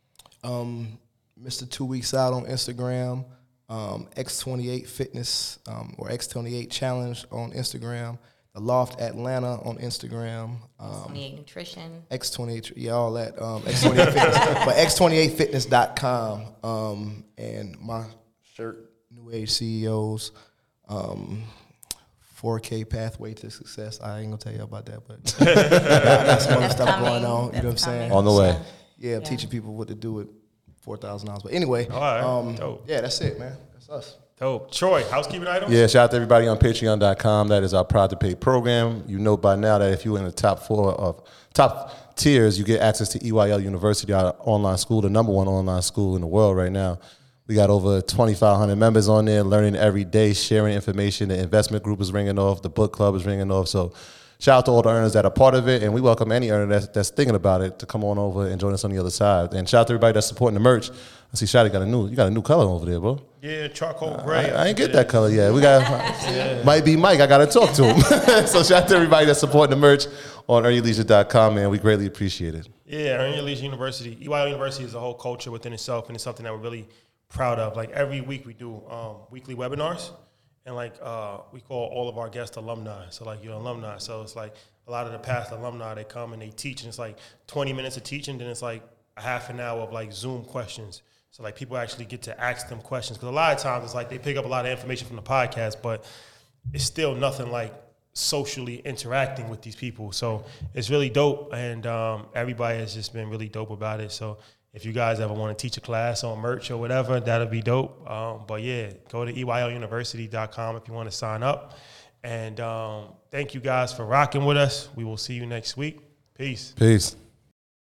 Um, Mister Two Weeks Out on Instagram, um, X twenty-eight Fitness um, or X twenty-eight Challenge on Instagram, The Loft Atlanta on Instagram. Um, X twenty-eight Nutrition. X twenty-eight, yeah, all that. Um, X twenty-eight Fitness, but X twenty-eight fitness dot com. Um, and my shirt, New Age C E Os, um, four K Pathway to Success. I ain't gonna tell you about that, but I got some other That's stuff coming. going on. You That's know what I'm saying? coming. On the way. Yeah, I'm Yeah. teaching people what to do with four thousand dollars. But anyway, All right, um, dope. yeah, that's it, man. That's us. Dope. Troy, housekeeping items? Yeah, shout out to everybody on patreon dot com. That is our Proud to Pay program. You know by now that if you're in the top four of top tiers, you get access to E Y L University, our online school, the number one online school in the world right now. We got over twenty-five hundred members on there, learning every day, sharing information. The investment group is ringing off. The book club is ringing off. So shout out to all the earners that are part of it, and we welcome any earner that's, that's thinking about it to come on over and join us on the other side. And shout out to everybody that's supporting the merch. I see Shotty got a new, you got a new color over there, bro. Yeah, charcoal gray. I, I ain't get that color yet. We got yeah. Might be Mike. I got to talk to him. So shout out to everybody that's supporting the merch on earn your leisure dot com, man. We greatly appreciate it. Yeah, Earn Your Leisure University. E Y L University is a whole culture within itself, and it's something that we're really proud of. Like every week we do um, weekly webinars, and like uh, we call all of our guests alumni. So like you're alumni. So it's like a lot of the past alumni, they come and they teach, and it's like twenty minutes of teaching, then it's like a half an hour of like Zoom questions. So like people actually get to ask them questions, because a lot of times it's like they pick up a lot of information from the podcast, but it's still nothing like socially interacting with these people. So it's really dope, and um, everybody has just been really dope about it. So if you guys ever want to teach a class on merch or whatever, that'll be dope. Um, but yeah, go to E Y L University dot com if you want to sign up. And um, thank you guys for rocking with us. We will see you next week. Peace. Peace.